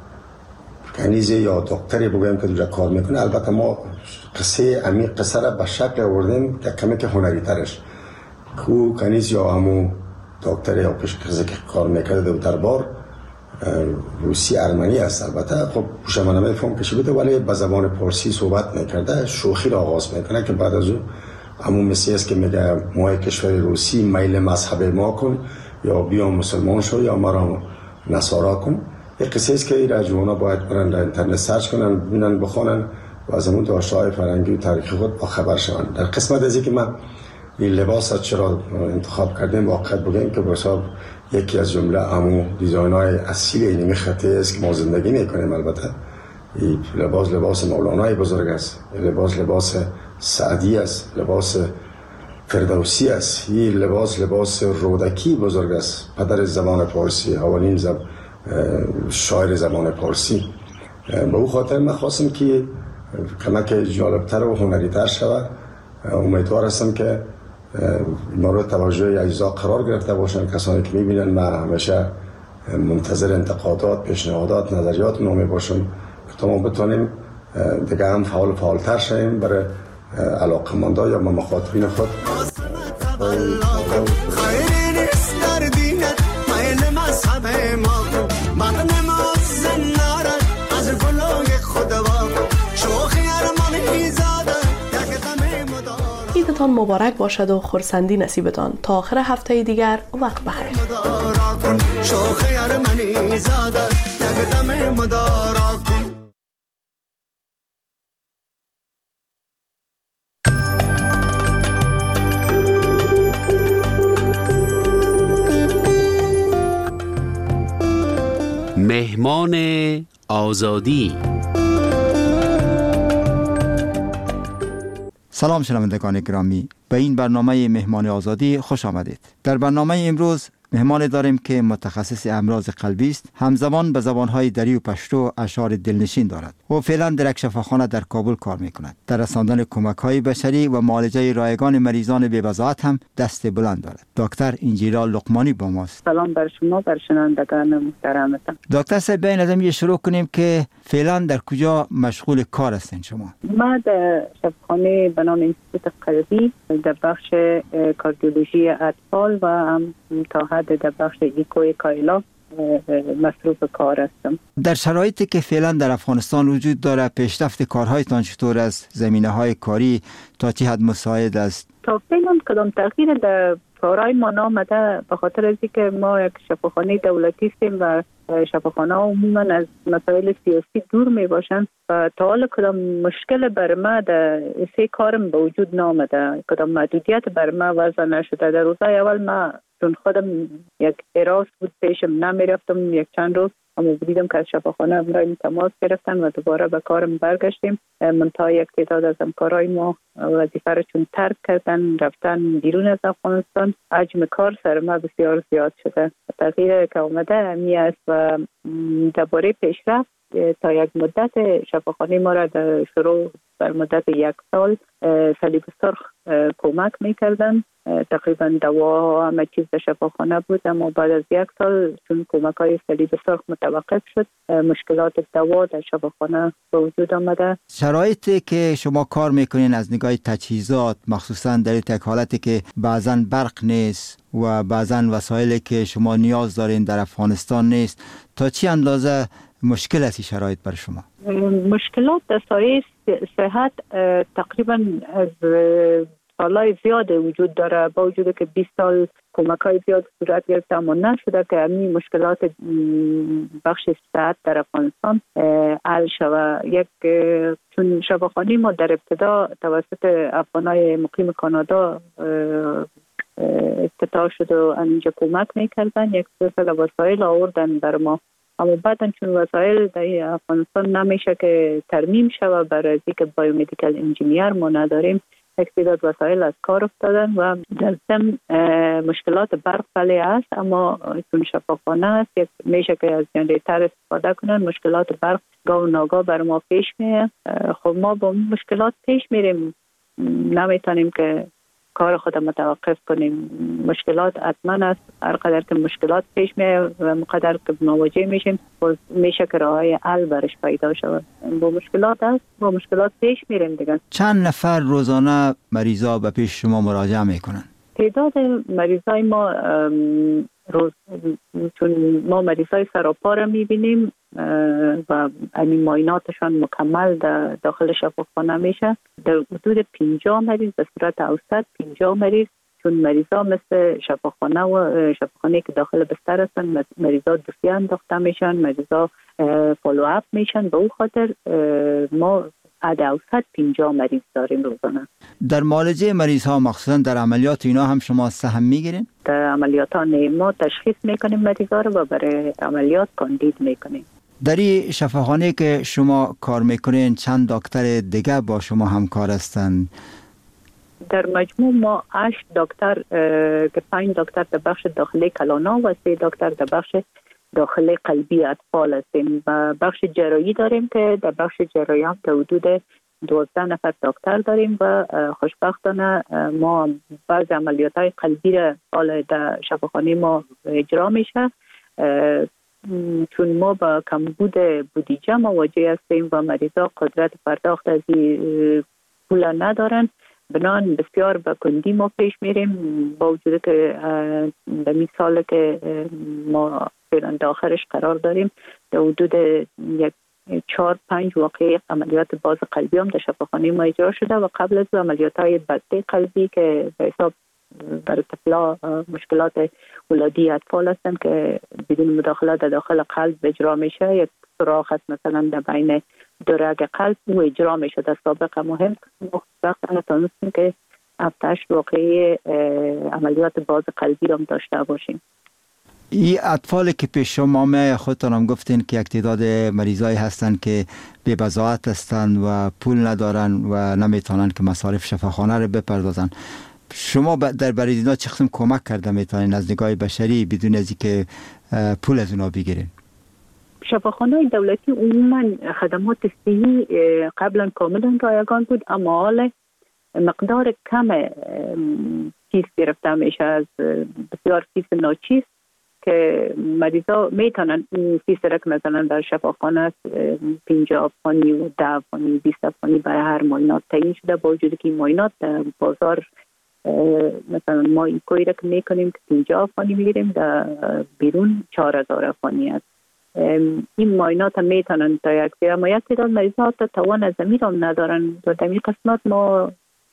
کنیزی یا دکتری بگویم که اونجا کار میکنه. البته ما قصه امیر قصه را به شکل آوردیم که کمی که هنری ترش، که کنیز یا همون دکتر یا پیشکسوتی که کار میکرده در دربار روسی ارمنی است. البته خب پوشمانه فهم کشی بوده ولی به زبان پارسی صحبت میکرده، شوخی را آغاز میکنه که بعد از اون همون مثلی است که میگه ما کشور روسی میل مذهب ما کن، یا بیا مسلمان شو یا مرا نصارا کن. یک قصه است که این جوانا باید برن در اینترنت سرچ کنن، ببینن، بخونن و از همون داشته‌های فرهنگی و تاریخی خود با خبر شوند. در قسمت از اینکه من این لباس چرا انتخاب کردیم واقعا بگیم که برساب یکی از جمله همون دیزاین‌های اصیل اینمی خطی است که ما زندگی میکنیم. البته این لباس لباس مولانای بزرگ است، لباس لباس سعدی است، لباس فردوسی است، این لباس لباس رودکی بزرگ است، پدر زبان پارسی، اولین زب... شاعر زبان پارسی. به او خاطر من خواستم که کمک جالبتر و هنری‌تر شود. امیدوار هستم که مورد توجه اجزا قرار گرفته باشن کسانی که میبینن. من همیشه منتظر انتقادات، پیشنهادات، نظریات نامی باشم که تا ما بتونیم دیگه هم فعال فعالتر شویم برای علاقه‌مندان یا مخاطبین خود. عیدتان مبارک باشد و خرسندی نصیبتان. تا آخر هفته دیگر وقت بخیر. مهمان آزادی. سلام شنوندگان گرامی، به این برنامه مهمان آزادی خوش آمدید. در برنامه امروز مهمان داریم که متخصص امراض قلبی است، همزمان به زبانهای دری و پشتو اشعار دلنشین دارد و فعلا در یک شفاخانه در کابل کار میکند. در رساندن کمک‌های بشری و معالجه رایگان مریضان بی‌وضاحت هم دست بلند دارد. دکتر انجیلا لقمانی با ماست. سلام بر شما، بر شنوندگان محترمتان. دکتر صاحب، بیاین از این شروع کنیم که فعلا در کجا مشغول کار هستین شما؟ ما در شفاخانه به نام انستیتوت قلبی در بخش کاردیولوژی اطفال و هم تا حد در بخش ایکوی کایلا مصروف کار هستم. در شرایطی که فعلا در افغانستان وجود داره، پیشرفت کارهایتان چطور است؟ زمینه های کاری تا چه حد مساعد است؟ تا فعلا کدام تغییر در کارهای ما نامده، به خاطر از اینکه ما یک شفاخانه دولتی هستیم و شفاخانه عموما از مسائل سیاسی دور می باشند و تا حالا کدام مشکل بر ما در سه کارم به وجود نامده، کدام محدودیت بر ما وضع نشده. در روزهای اول ما چون خودم یک اراز بود پیشم نمی رفتم یک چند روز، اما دیدم که از شفاخانه امرای تماس گرفتن و دوباره به کارم برگشتیم. منتها یک تعداد از همکارای ما وظیفه را چون ترک کردن رفتن بیرون از افغانستان، حجم کار سر ما بسیار زیاد شده. تغییر که آمده امی است و درباره پیشرفت تا یک مدت شفاخانه ما را در شروع بر مدت یک سال صلیب سرخ کمک میکردن. تقریبا دوا همه چیز در شفاخانه بود، اما بعد از یک سال چون کمک های صلیب سرخ متوقف شد مشکلات دوا در شفاخانه به وجود آمده. شرایطی که شما کار میکنین از نگاه تجهیزات، مخصوصا در یک حالتی که بعضا برق نیست و بعضا وسایلی که شما نیاز دارین در افغانستان نیست، تا چی اندازه مشکل است شرایط بر شما؟ مشکلات در سایه صحت تقریبا از سالهای زیاد وجود داره، با وجود که بیست سال کمک های زیاد صورت گرفته اما نشده که همین مشکلات بخش صحت در افغانستان حل شود. یک چون شفاخانه ما در ابتدا توسط افغانای مقیم کانادا افتتاح شد و اینجا کمک میکردن، یک سلسله وسایل آوردن بر ما، اما بعدا چون وسایل در افغانستان نمیشه که ترمیم شود برای اینکه بایومدیکال انجینیر ما نداریم، یک تعداد وسایل از کار افتادن و در ضمن مشکلات برق بله است، اما چون شفاخانه است یک میشه که از جنریتر استفاده کنن، مشکلات برق گاه و ناگاه بر ما پیش میه. خب ما با مشکلات پیش میریم، نمیتونیم که کار خود متوقف کنیم. مشکلات حتما است، هر قدر که مشکلات پیش میه و مقدر که مواجه میشیم میشه که راههای حل برش پیدا شود. با مشکلات است، با مشکلات پیش میریم دیگه. چند نفر روزانه مریضا به پیش شما مراجعه میکنن؟ تعداد مریضای ما روز چون ما مریضای سراپا را میبینیم و همین معایناتشان مکمل در داخل شفاخانه میشه، در حدود پنجاه مریض به صورت اوسط، پنجاه مریض، چون مریضا مثل شفاخانه و شفاخانه که داخل بستر هستن مریضا دوسیه انداخته میشن، مریضا فالو اپ میشن، به او خاطر ما عد اوسط پنجاه مریض داریم روزانه. در معالجه مریض ها مخصوصا در عملیات اینا هم شما سهم میگیرین؟ در عملیات ها ما تشخیص میکنیم مریض ها رو و برای عملیات کاندید میکنیم. در این شفاخانه که شما کار میکنین چند دکتر دیگه با شما همکار هستند؟ در مجموع ما هشت دکتر که پنج دکتر در بخش داخلی کلانا و سه دکتر در بخش داخل قلبی اطفال هستیم و بخش جراحی داریم که در بخش جراحی هم تا حدود دوازده نفر دکتر داریم و خوشبختانه ما بعض عملیات های قلبی را حالا در شفاخانه ما اجرا میشه، چون ما با کمبود بودجه مواجه هستیم و مریضا قدرت پرداخت از پول ندارن، بنان بسیار به کندی ما پیش میریم، با وجود که به مثال که ما فعلا داخلش قرار داریم در حدود یک چهار پنج واقعی عملیات باز قلبی هم در شفاخانه ما اجرا شده و قبل از عملیات های بسته قلبی که به حساب برای طفلا مشکلات ولادی اطفال هستن که بدون مداخله در داخل قلب اجرا میشه، یک سوراخ هست مثلا در بین دو رگ قلب او اجرا میشه. در سابقه مهم وقتا تانستیم که هفتش واقعی عملیات باز قلبی هم داشته باشیم. این اطفالی که پیش شما میای خودتان هم گفتین که یک تعداد مریضایی هستن که بی بضاعت هستن و پول ندارن و نمیتونن که مصارف شفاخانه رو بپردازن. شما در برای اینا چه قسم کمک کرده میتونین از نگاه بشری بدون از اینکه پول از اونا بگیرین؟ شفاخانه دولتی عموما خدمات صحی قبلا کاملا رایگان بود، اما حالا مقدار کم فیس گرفته میشه از بسیار فیس ناچیز که مریضا میتونن این فیس را که مثلا در شفاخانه پنجاه افغانی و ده افغانی بیست افغانی برای هر معاینات تعیین شده، با وجود که این معاینات در بازار مثلا ما این کوی را که میکنیم که پنجاه افغانی میگیریم، در بیرون چهار هزار افغانی است. این معاینات هم میتونن تا یک سری، اما یک تعداد مریضا تا توان از زمین هم ندارن و در این قسمت ما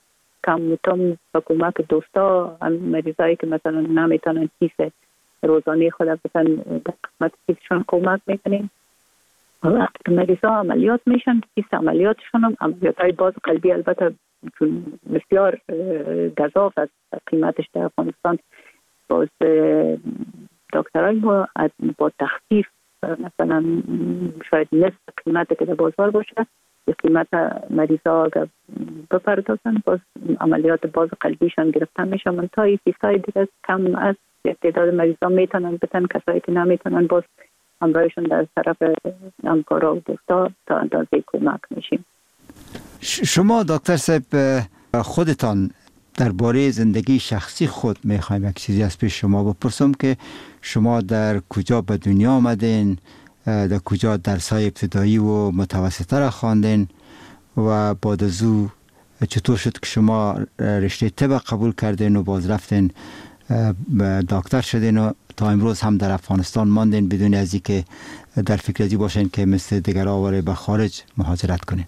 کم تم با کمک دوستا مریضایی که مثلا نمیتونن کیسه روزانه خود بتن در قسمت کیسشون کمک میکنیم. وقتی که مریضا عملیات میشن کیس عملیاتشون هم عملیات های باز قلبی البته چون بسیار گزاف از قیمتش در افغانستان باز دکترای ما با تخفیف مثلا شاید نصف قیمت که در بازار باشه به قیمت مریضا اگر بپردازن باز عملیات باز قلبیشان گرفتن میشه. من تا این فیسای دیگه کم از تعداد مریضا میتونن بتن، کسایی که نمیتونن باز همراهشون در طرف همکارا و دوستا تا اندازه کمک میشیم. شما دکتر صاحب خودتان درباره زندگی شخصی خود میخوایم یک چیزی از پیش شما بپرسم که شما در کجا به دنیا آمدین، در کجا درس‌های ابتدایی و متوسطه را خواندین و بعد از او چطور شد که شما رشته طب قبول کردین و باز رفتین دکتر شدین و تا امروز هم در افغانستان ماندین بدون از اینکه در فکر ازی باشین که مثل دیگر آواره به خارج مهاجرت کنین؟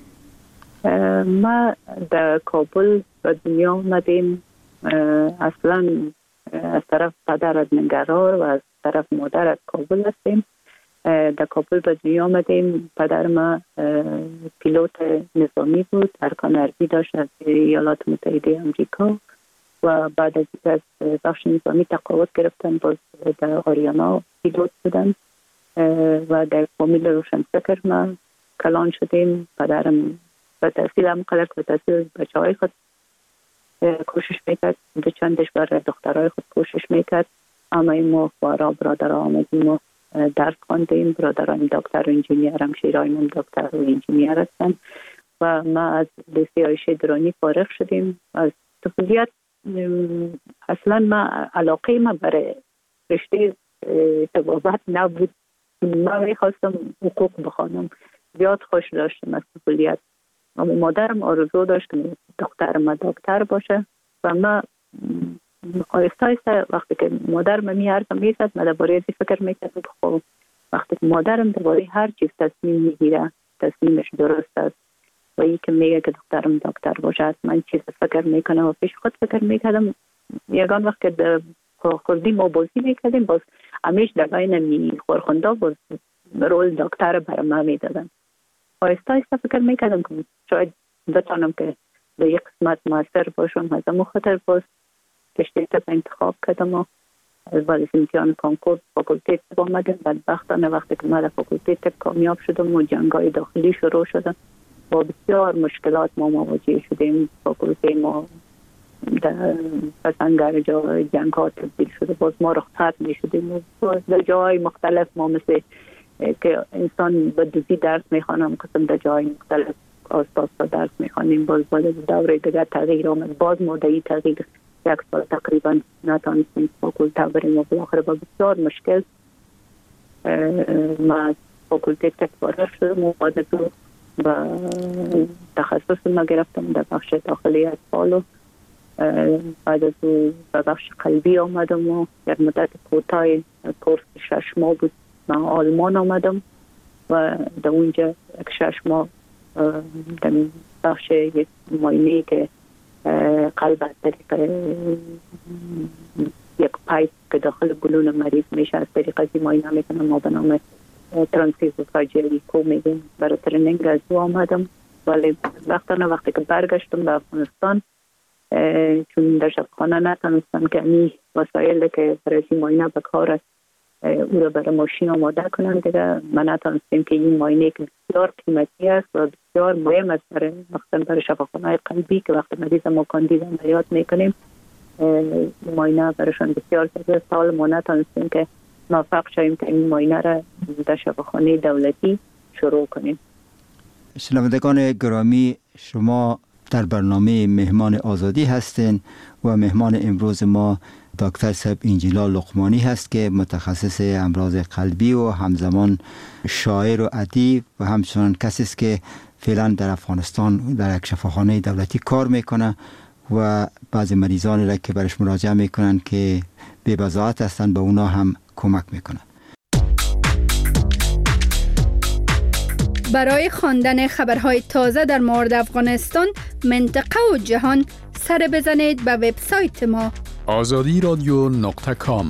ما در کابل به دنیا آمدیم. اصلا از طرف پدر از نگرار و از طرف مادر از کابل هستیم. در کابل به دنیا آمدیم. پدر ما پیلوت نظامی بود، ارکان ارضی داشت از ایالات متحده امریکا و بعد از اینکه از بخش نظامی تقاعد گرفتن باز در آریانا پیلوت بودن و در فامیل روشنفکر ما کلان شدیم. پدرم به تحصیل هم قلق به تحصیل بچه های خود کوشش میکرد، به چندش برای دخترهای خود کوشش میکرد. اما این ما فارا برادر آمدیم و درس خواندیم. برادران دکتر و انجینیر، همشیرایمون دکتر و انجینیر هستن و ما از لیسه عایشه درانی فارغ شدیم. از طفولیت اصلا ما علاقه ما برای رشته طبابت نبود. ما میخواستم حقوق بخوانم، زیاد خوش داشتم از طفولیت. اما مادرم آرزو داشت که دختر ما دکتر باشه و ما آیسته آیسته وقتی که مادرم می حرفم میزد من درباره ازی فکر میکردم. خب وقتی که مادرم درباره هر چیز تصمیم میگیره تصمیمش درست است و ای که میگه که دخترم دکتر باشه من چیز فکر میکنم و پیش خود فکر میکردم. یگان وقت که خودی ما بازی میکردیم باز همیش در بین می خورخونده باز رول دکتر برای ما میدادن. آیسته آیسته فکر میکردم که شاید بتانم که به یک قسمت موثر باشم. از امو خاطر باز رشته طب انتخاب کردم و بعد از امتحان کنکور فاکولته طب آمدم. بدبختانه وقتی که من در فاکولته طب کامیاب شدم و جنگای داخلی شروع شدم با بسیار مشکلات ما مواجه شدیم. فاکولته ما در پسنگر جا جنگ ها تبدیل شده، باز ما رخصت می شدیم باز در جای مختلف ما مثل که انسان به دوزی درس میخوانم قسم در جای مختلف آسپاس درس میخوانیم. باز باز دوره دیگر تغییر آمد، باز مدعی تغییر یک سال تقریبا نتانستیم فاکولته بریم و بالاخره با بسیار مشکل ما فاکولته طب فارغ شدم و بعد از او و تخصص ما گرفتم در بخش داخلی اطفال و بعد از او به بخش قلبی آمدم و یک مدت کوتاه کورس شش ماه بود من آلمان آمدم و در اونجا یک شش ماه در بخش یک معاینه که قلب از طریق یک پایپ که داخل بلون مریض میشه از طریق از معاینه میکنم ما به نام ترانسفیوژن کو میگیم. برای ترنینگ از او آمدم ولی وقتانه وقتی که برگشتم به افغانستان چون در شبخانه نتونستم که امی وسایل که برای معاینه به کار است او را برای ماشین آماده کنم دیگه من نتونستیم که این معاینه که بسیار قیمتی است و بسیار مهم است برای مثلا برای شفاخانه قلبی که وقتی مریض ما کاندید عملیات میکنیم معاینه برایشان بسیار زیاد سال ما نتونستیم که موفق شویم که این معاینه را در شفاخانه دولتی شروع کنیم. شنوندگان گرامی، شما در برنامه مهمان آزادی هستین و مهمان امروز ما دکتر صاحب انجیلا لقمانی هست که متخصص امراض قلبی و همزمان شاعر و ادیب و همچنان کسی است که فعلا در افغانستان در یک شفاخانه دولتی کار میکنه و بعضی مریضانی را که برش مراجعه میکنن که بی بضاعت هستن به اونا هم کمک میکنه. برای خواندن خبرهای تازه در مورد افغانستان، منطقه و جهان سر بزنید به وبسایت ما آزادی رادیو نقطه کام.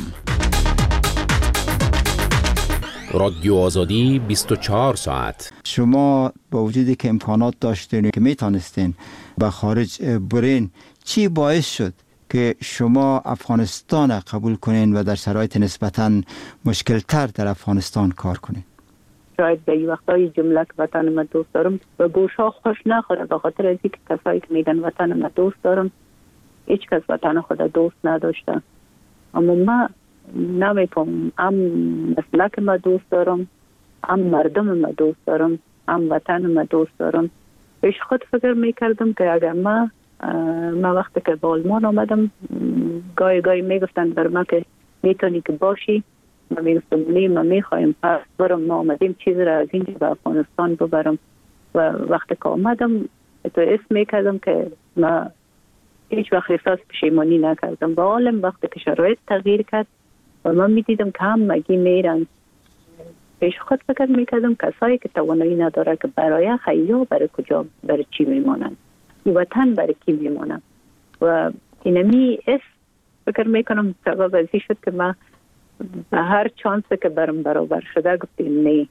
رادیو آزادی بیست و چهار ساعت. شما با وجودی که امکانات داشتین که میتونستین به خارج برین، چی باعث شد که شما افغانستان قبول کنین و در شرایط نسبتاً مشکل تر در افغانستان کار کنین؟ شاید به این وقتای جمله که وطن ما دوست دارم و گوشا خوش نخوره، به خاطر از اینکه کسایی که میگن وطن ما دوست دارم، هیچ کس وطن خود دوست نداشته. اما ما نمیفهم، هم مسلک ما دوست دارم، هم مردم ما دوست دارم، هم وطن ما دوست دارم. پیش خود فکر میکردم که اگر ما ما وقتی که به آلمان آمدم، گاهی گاهی میگفتن بر ما که میتونی که باشی، ما میگفتم نه، ما میخوایم پس برم، ما آمدیم چیز را از اینجا به افغانستان ببرم. و وقتی که آمدم تو اسم میکردم که ما هیچ وقت احساس پشیمانی نکردم. با عالم وقتی که شرایط تغییر کرد و من میدیدم که هم مگی میرن، پیش خود فکر میکردم کسایی که توانایی نداره که برای خیلی برای کجا برای چی میمانند، وطن برای کی میمانند. و اینمی اس فکر میکنم سبب ازی شد که من به هر چانس که برم برابر شده گفتیم نه.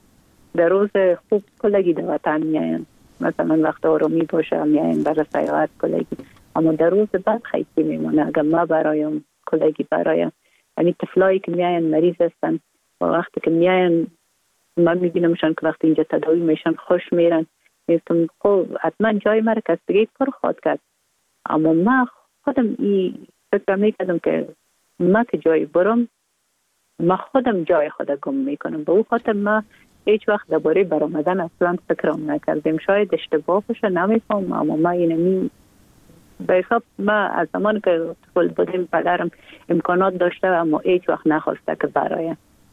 در روز خوب کلگی در وطن میاین، مثلا وقت آرامی باشه میاین برای سیاحت کلگی، اما در روز بعد خیلی میمونه. اگر ما برایم کلگی برایم، یعنی طفلایی که میاین مریض هستن و وقتی که میاین من میبینمشان که وقتی اینجا تداوی میشن خوش میرن، میگم خب حتما جای مرا کس دیگه پر خواهد کرد. اما من خودم این فکر میکردم که ما که جای برم، ما خودم جای خودم گم میکنم. به او خاطر ما هیچ وقت درباره برآمدن اصلا فکرم نکردیم. شاید اشتباه باشه نمیفهم، اما ما اینمی به حساب ما از زمان که طفل بودیم پدرم امکانات داشته اما هیچ وقت نخواسته که برایم.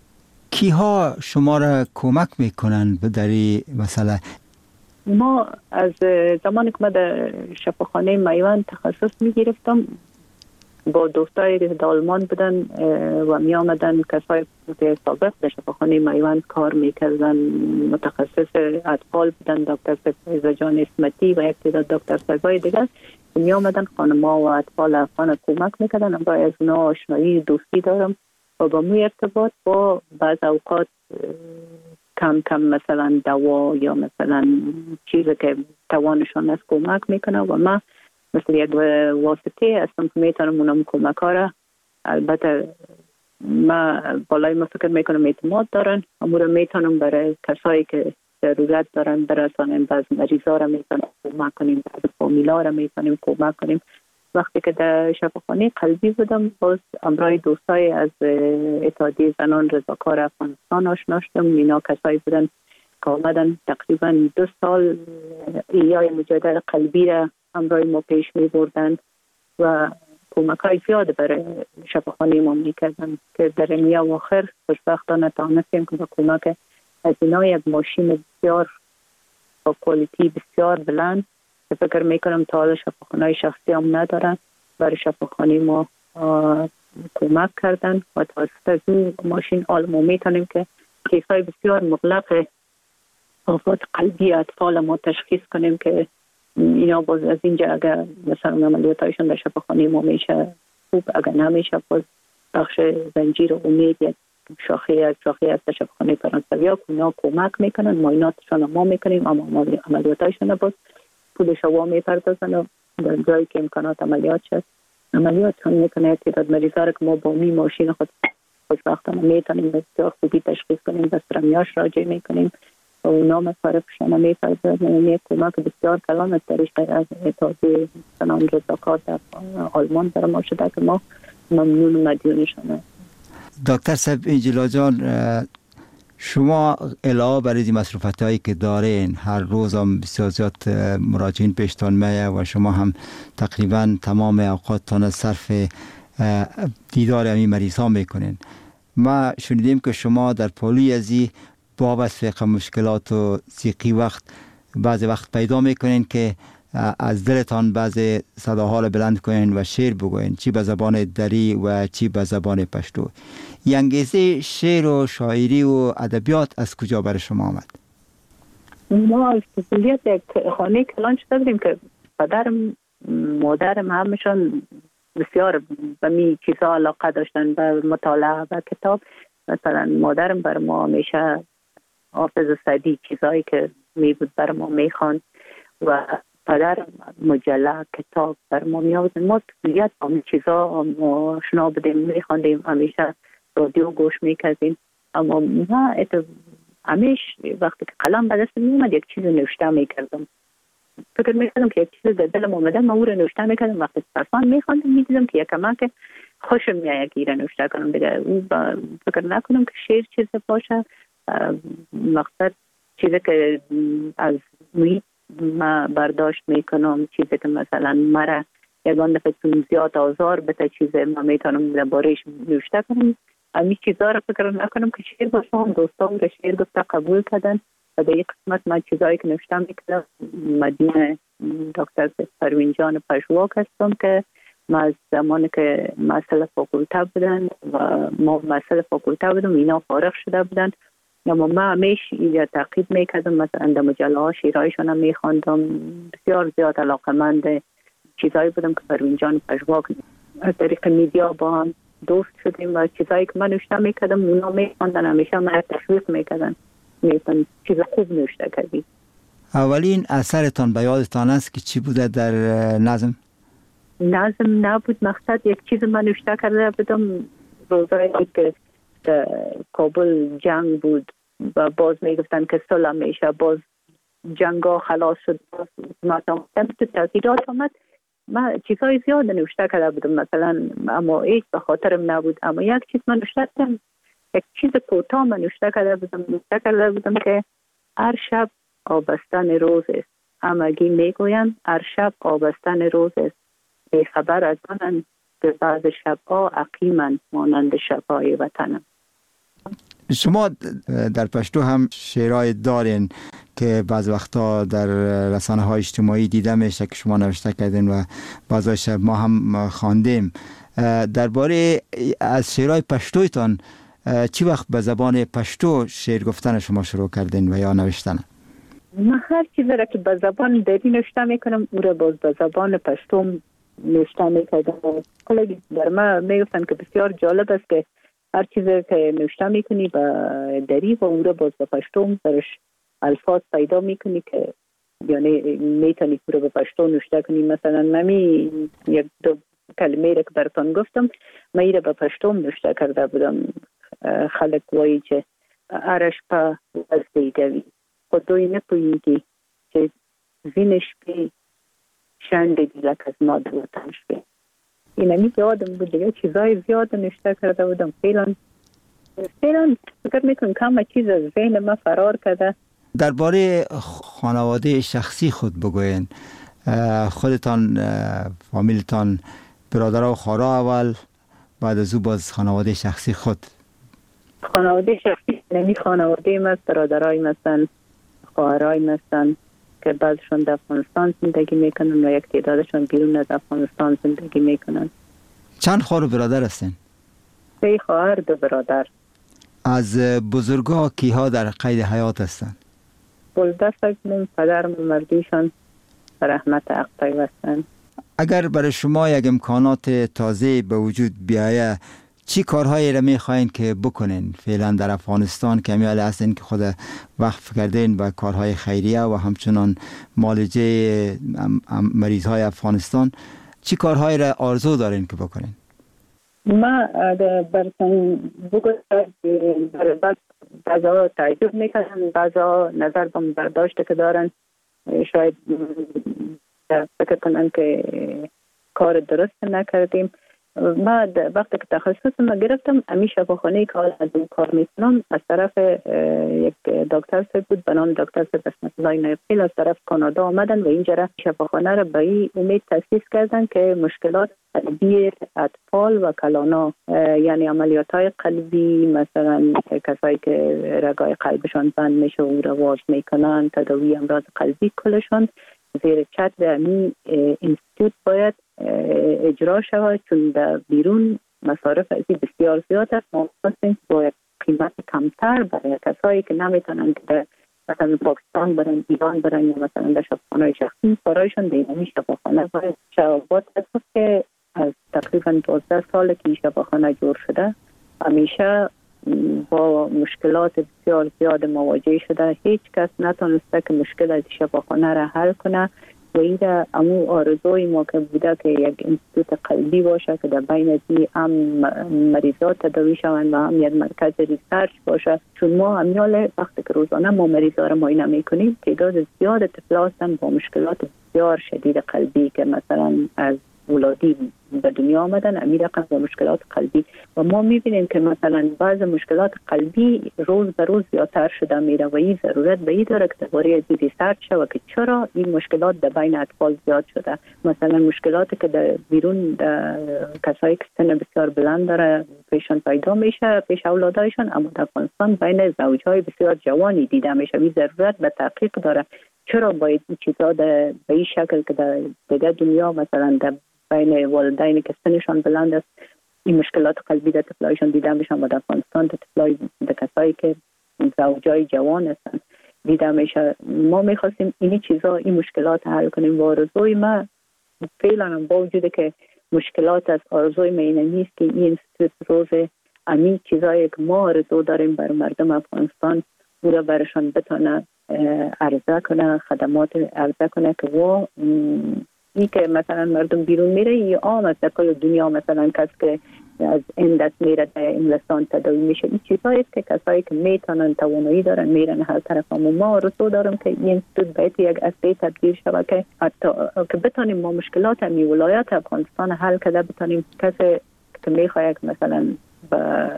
کیها شما را کمک میکنن به در این مسئله؟ ما از زمانی که ما در شفاخانه میوان تخصص میگرفتم، با دوستای در آلمان بودن و می آمدن کسای سابق در شفاخانه میوان کار میکردن، متخصص اطفال بودن، دکتر فیضا جان اسمتی و یک تعداد دکتر سگای دیگر می آمدن خانم‌ها و اطفال افغان کمک میکردن. با از اونا آشنایی دوستی دارم و با می ارتباط با بعض اوقات کم کم مثلا دوا یا مثلا چیزی که توانشان از کمک میکنه و ما مثل یک واسطه هستم که میتونم اونم کمک ها را، البته ما بالای ما فکر میکنم اعتماد دارن، اما را میتونم برای کسایی که ضرورت دارن برسانیم. بعض مریضا را میتونم کمک کنیم، بعض فامیلا را میتونیم کمک کنیم. وقتی که در شفاخانه قلبی بودم باز امرای دوستای از اتحادیه زنان رضاکار افغانستان آشنا شدم. اینا کسایی بودن که آمدن تقریبا دو سال ایای مجادل قلبی را امرای ما پیش می بردن و کمک های زیاد برای شفاخانه ما می کردن که در این آخر خوشبختانه تانستیم که با کمک از اینا یک ماشین بسیار با کوالیتی بسیار بلند که فکر میکنم تا حالا شفاخانه شخصی هم ندارن، برای شفاخانه ما کمک کردن و توسط از این ماشین حال ما میتونیم که کیسای بسیار مغلق آفات قلبی اطفال ما تشخیص کنیم که اینا باز از اینجا اگر مثلا عملیاتایشون در شفاخانه ما میشه خوب، اگر نمیشه باز بخش زنجیر امید یک شاخه از شاخه از شفاخانه فرانسویا که اینا کمک میکنن، معایناتشون ما میکنیم اما عملیاتایشون باز پولش ها میپردازن و در جایی که امکانات عملیات شد عملیاتشون میکنه. تعداد مریضا را که ما با می ماشین خود خوشبختانه میتونیم بسیار خوبی تشخیص کنیم، بسترمیاش راجع میکنیم و اونا مصارفشان میپردازن. یک کمک بسیار کلان از درش از اتحادیه زنان رضاکار در آلمان در ما شده که ما ممنون و مدیونشانه. دکتر صاحب انجلا جان، شما علاوه بر این مصروفات هایی که دارین، هر روز هم بسیار زیاد مراجعین پیشتان میه و شما هم تقریبا تمام اوقاتتان صرف دیدار همین مریض ها میکنین. ما شنیدیم که شما در پالوی ازی بابت فقه مشکلات و سیقی وقت بعضی وقت پیدا میکنین که از دلتان بعضی صداها را بلند کنین و شعر بگوین، چی به زبان دری و چی به زبان پشتو. این انگیزه شعر و شاعری و ادبیات از کجا برای شما آمد؟ ما از کلیت یک خانه کلان شده بودیم که پدرم مادرم همشون بسیار به می چیزا علاقه داشتن، به مطالعه و کتاب. مثلا مادرم بر ما همیشه حافظ سعدی چیزایی که می بود بر ما می خواند و پدرم مجله کتاب بر ما می آورد. ما طبیعت همین چیزا آشنا بودیم، می خواندیم، همیشه رادیو گوش می کردیم. اما ما همیشه وقتی که قلم به دست می اومد یک چیز نوشته می کردم. فکر می کردم که یک چیز در دلم اومده ما او رو نوشته می کردم. وقتی پرسان می خواندم می دیدم که یکمک خوشم میاد که ایره نوشته کنم. دیگه فکر نکنم که شعر چیز باشه. مقصد چیزی که از محیط ما برداشت میکنم، چیزی که مثلا مرا یگان دفعه چون زیاد آزار بده چیزی ما میتونم درباره‌اش نوشته کنم. همین چیزا رو فکر نکنم که شعر باشه. هم دوستان رو شعر گفته قبول کردن و در یک قسمت من چیزایی که نوشته میکردم مدیون دکتر پروین جان پژواک هستم که ما از زمانی که مسئله فاکولته بودن و ما مسئله فاکولته بودم اینا فارغ شده بودن، اما ما همیشه اینجا تعقیب میکردم. مثلا در مجله ها شیرهایشون هم میخواندم. بسیار زیاد علاقمند چیزایی بودم که پروین جان پژواک از طریق میدیا با هم دوست شدیم و چیزایی که من نوشته میکردم اونا میخواندن، همیشه من تشویق میکردن، میگفتن چیز خوب نوشته کردی. اولین اثرتان به یادتان است که چی بوده در نظم؟ نظم نبود، مقصد یک چیز من نوشته کرده بودم روزایی که کابل جنگ بود و باز میگفتن که صلح میشه، باز جنگ ها خلاص شد، باز مثلا تو تغییرات آمد. من چیزهای زیاد نوشته کرده بودم مثلا، اما هیچ به خاطرم نبود. اما یک چیز من نوشته کردم، یک چیز کوتاه من نوشته کرده بودم نوشته کرده بودم که هر شب آبستن روز است. همگی میگویند هر شب آبستن روز است. بی خبر از آنند که بعض شبها عقیمند مانند شبهای وطنم. شما در پشتو هم شعرهای دارین که بعض وقتا در رسانه های اجتماعی دیده میشه که شما نوشته کردین و بعضی شب ما هم خواندیم. درباره از شعرهای پشتویتان چی وقت به زبان پشتو شعر گفتن شما شروع کردین و یا نوشتن؟ من هر چیزی را که به زبان دری نوشته میکنم او را باز به زبان پشتو نوشته میکردم. کلی در ما میگفتن که بسیار جالب است که هر چیزی که نوشته میکنی به دری و اون را باز به پشتو درش الفاظ پیدا میکنی که یعنی میتونی او را به پشتو نوشته کنی. مثلا نمی یک دو کلمه را که براتون گفتم من ای را به پشتو نوشته کرده بودم. خلق وایی که ارش پا از دیگوی خودوی نپوییدی که زینش بی شنده دیلک از ما دوتنش بی. این همی یادم بود دیگه چیزای زیاد نوشته کرده بودم. فعلا فعلا فکر میکنم کم چیز از ذهن ما فرار کرده. درباره خانواده شخصی خود بگوین. خودتان فامیلتان برادرها و خواهرها اول، بعد از او باز خانواده شخصی خود. خانواده شخصی نمی خانواده من برادرای مثلا خواهرای مثلا که بعضشون در افغانستان زندگی میکنن و یک تعدادشون بیرون از افغانستان زندگی میکنن. چند خواهر و برادر هستین؟ سه خواهر دو برادر. از بزرگا کیها در قید حیات هستن؟ بلده سکنم پدرم مردیشان رحمت حق پیوستن. اگر برای شما یک امکانات تازه به وجود بیایه چی کارهایی را میخواین که بکنین فعلا در افغانستان که همیاله هستین که خود وقف کردین به کارهای خیریه و همچنان معالجه مریض های افغانستان، چی کارهایی را آرزو دارین که بکنین؟ ما برسن بگوید بعضا تعجب میکنن، بعضا نظر به برداشت که دارن شاید فکر کنن که کار درست نکردیم. ما وقتی که تخصص ما گرفتم امی شفاخانه که از اون کار میکنم از طرف یک دکتر صاحب بود به نام دکتر صاحب اسمت الله نایبخیل از طرف کانادا آمدن و اینجا شفاخانه را به این امید تاسیس کردن که مشکلات قلبی اطفال و کلانا یعنی عملیات های قلبی مثلا کسایی که رگای قلبشان بند میشه و را واز میکنن تداوی امراض قلبی کلشان زیر چتر امی اینستیتوت باید اجرا شود، چون در بیرون مصارف ازی بسیار زیاد است. ما خواستیم با قیمت کمتر برای کسایی که نمیتونن که در مثلا پاکستان برن، ایران برن یا مثلا در شفاخانه‌های شخصی کارایشان به این شفاخانه و شبابات هست که از تقریبا دوازده سال که این شفاخانه جور شده همیشه با مشکلات بسیار زیاد مواجه شده. هیچ کس نتونسته که مشکل از شفاخانه را حل کنه و این را امو آرزوی ما که بوده که یک انستیتوت قلبی باشه که در بین دی هم مریضات تداوی شوند و هم یک مرکز ریسرچ باشه، چون ما همیال وقتی که روزانه ما مریضا را معاینه میکنیم تعداد زیاد طفل هستن با مشکلات بسیار شدید قلبی که مثلا از ولادی به دنیا آمدن امی رقم با مشکلات قلبی و ما میبینیم که مثلا بعض مشکلات قلبی روز به روز زیادتر شده میره و این ضرورت به این داره که درباره از ریسرچ شود که چرا این مشکلات در بین اطفال زیاد شده. مثلا مشکلاتی که در بیرون در کسایی که سن بسیار بلند داره پیشان پیدا میشه پیش اولادایشان، اما در افغانستان بین زوجهای بسیار جوانی دیده میشه. این ضرورت به تحقیق داره چرا باید این چیزا به این شکل که در دیگه دنیا مثلا در بین والدینی که سنشان بلند است این مشکلات قلبی در طفلایشان دیده میشن و در افغانستان در طفلای در کسایی که زوجای جوان هستن دیده میشه. ما میخواستیم این چیزا این مشکلات حل کنیم و آرزوی ما فعلا با وجود که مشکلات از آرزوی ما اینه نیست که این انستیتوت روز امی چیزایی که ما آرزو داریم بر مردم افغانستان او را برشان بتونه عرضه کنه، خدمات عرضه کنه که و ای که مثلا مردم بیرون میره ای عام است در کل دنیا. مثلا کس که از این دست میره در انگلستان تداوی میشه، این چیزایی است که کسایی که میتونن توانایی دارن میرن هر طرف. اما ما رسو دارم که این انستیتوت باید یک اصلی تبدیل شود که حتی که بتونیم ما مشکلات می ولایت افغانستان حل کرده بتونیم کسی که میخواد مثلا به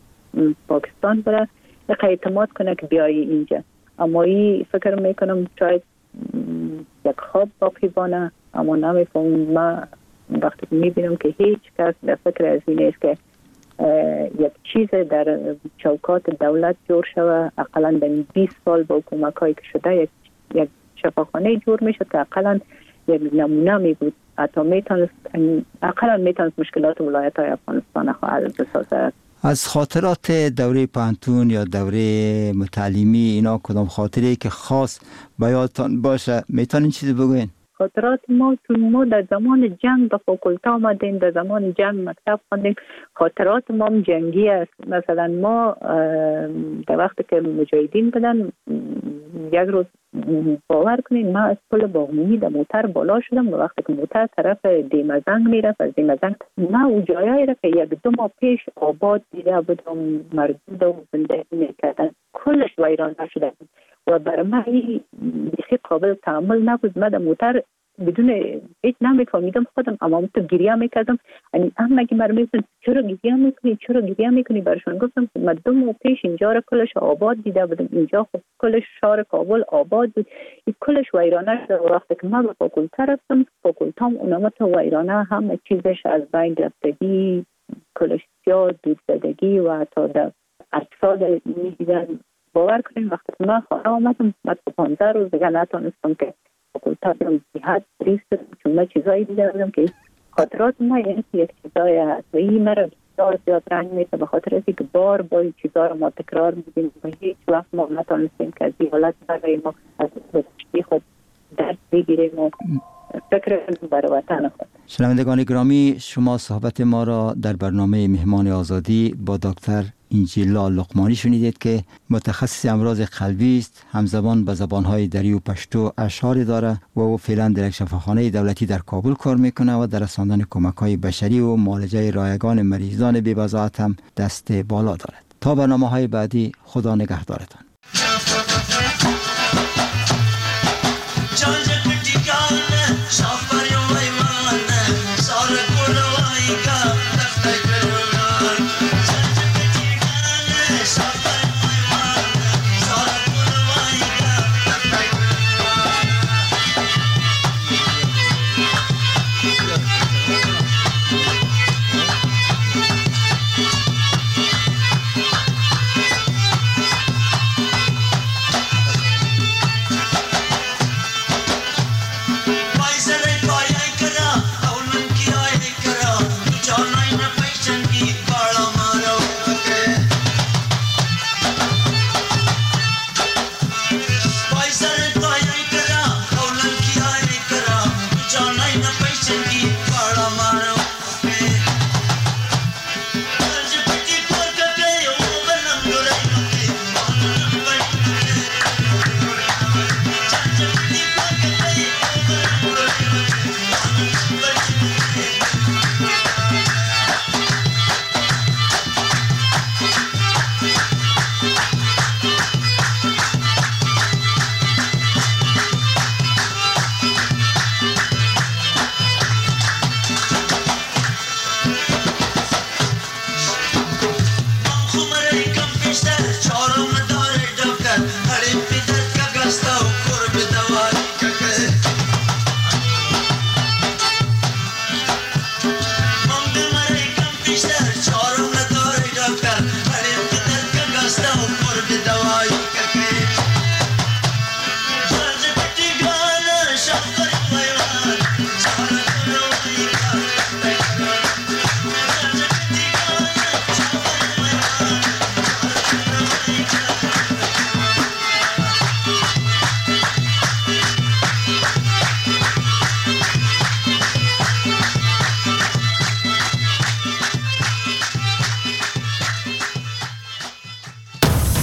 پاکستان بره اعتماد کنه که بیایی اینجا. اما این فکر میکنم شاید یک خواب باقی بانه، اما نمیفهم. ما وقتی میبینم که هیچ کس در فکر از این است که یک چیز در چوکات دولت جور شوه. اقلا در بیست سال با حکومت هایی که شده یک, یک شفاخانه جور میشد که اقلا یک نمونه می بود، حتی میتونست اقلا میتونست مشکلات ولایت های افغانستان حل بسازد. از خاطرات دوره پانتون یا دوره متعلیمی اینا کدام خاطره که خاص به یادتان باشه میتونین چیزی بگوین؟ خاطرات ما چون ما در زمان جنگ به فاکولته آمدیم، در زمان جنگ مکتب خواندیم، خاطرات ما هم جنگی است. مثلا ما در وقتی که مجاهدین بدن یک روز باور کنین ما از پل باغنومی در موتر بالا شدم و وقتی که موتر طرف دیمزنگ میرفت از دیمزنگ ما او جایی را که یک دو ماه پیش آباد دیده بودم مردود و زندگی میکردن کلش ویران شده و برای من این بیخی قابل تعامل نبود. من در موتر بدون هیچ نمیفهمیدم خودم، اما تو گریه میکردم. یعنی هم مگه مرا میگفتن چرا گریه میکنی چرا گریه میکنی برشون گفتم که من دو ماه پیش اینجا را کلش آباد دیده بودم، اینجا خب کلش شهر کابل آباد بود، این کلش ویرانه شده. وقتی که من به فاکولته رفتم فاکولتام اونمت ویرانه همه چیزش از بین رفتگی کلش سیاه دود زدگی و حتی در اجساد میدیدن. باور کنیم وقتی من خانه آمدم من پانزده روز دیگه نتونستم که فاکولته برم جهت ریست چون من چیزایی دیده بودم که خاطرات ما یعنی یک چیزایی هست و این مرا بسیار زیاد رنج میده به خاطر اینکه بار با این چیزا رو ما تکرار میدیم و هیچ وقت ما نتونستیم که از این حالت برای ما از بسشتی خود درد بگیریم و فکر برای وطن خود. شنوندگان گرامی، شما صحبت ما را در برنامه مهمان آزادی با دکتر انجیلا لقمانی شنیدید که متخصص امراض قلبی است، همزبان به زبانهای دری و پشتو اشعاری داره و او فعلا در یک شفاخانه دولتی در کابل کار میکنه و در رساندن کمک‌های بشری و معالجه رایگان مریضان بی‌وضاحت هم دست بالا دارد. تا برنامه‌های بعدی خدا نگهدارتان. بیشتر چارم نداره دکتر هریم پیتر که گسته و کرب دواری که مانگ مره کم بیشتر چارم نداره دکتر هریم پیتر که گسته و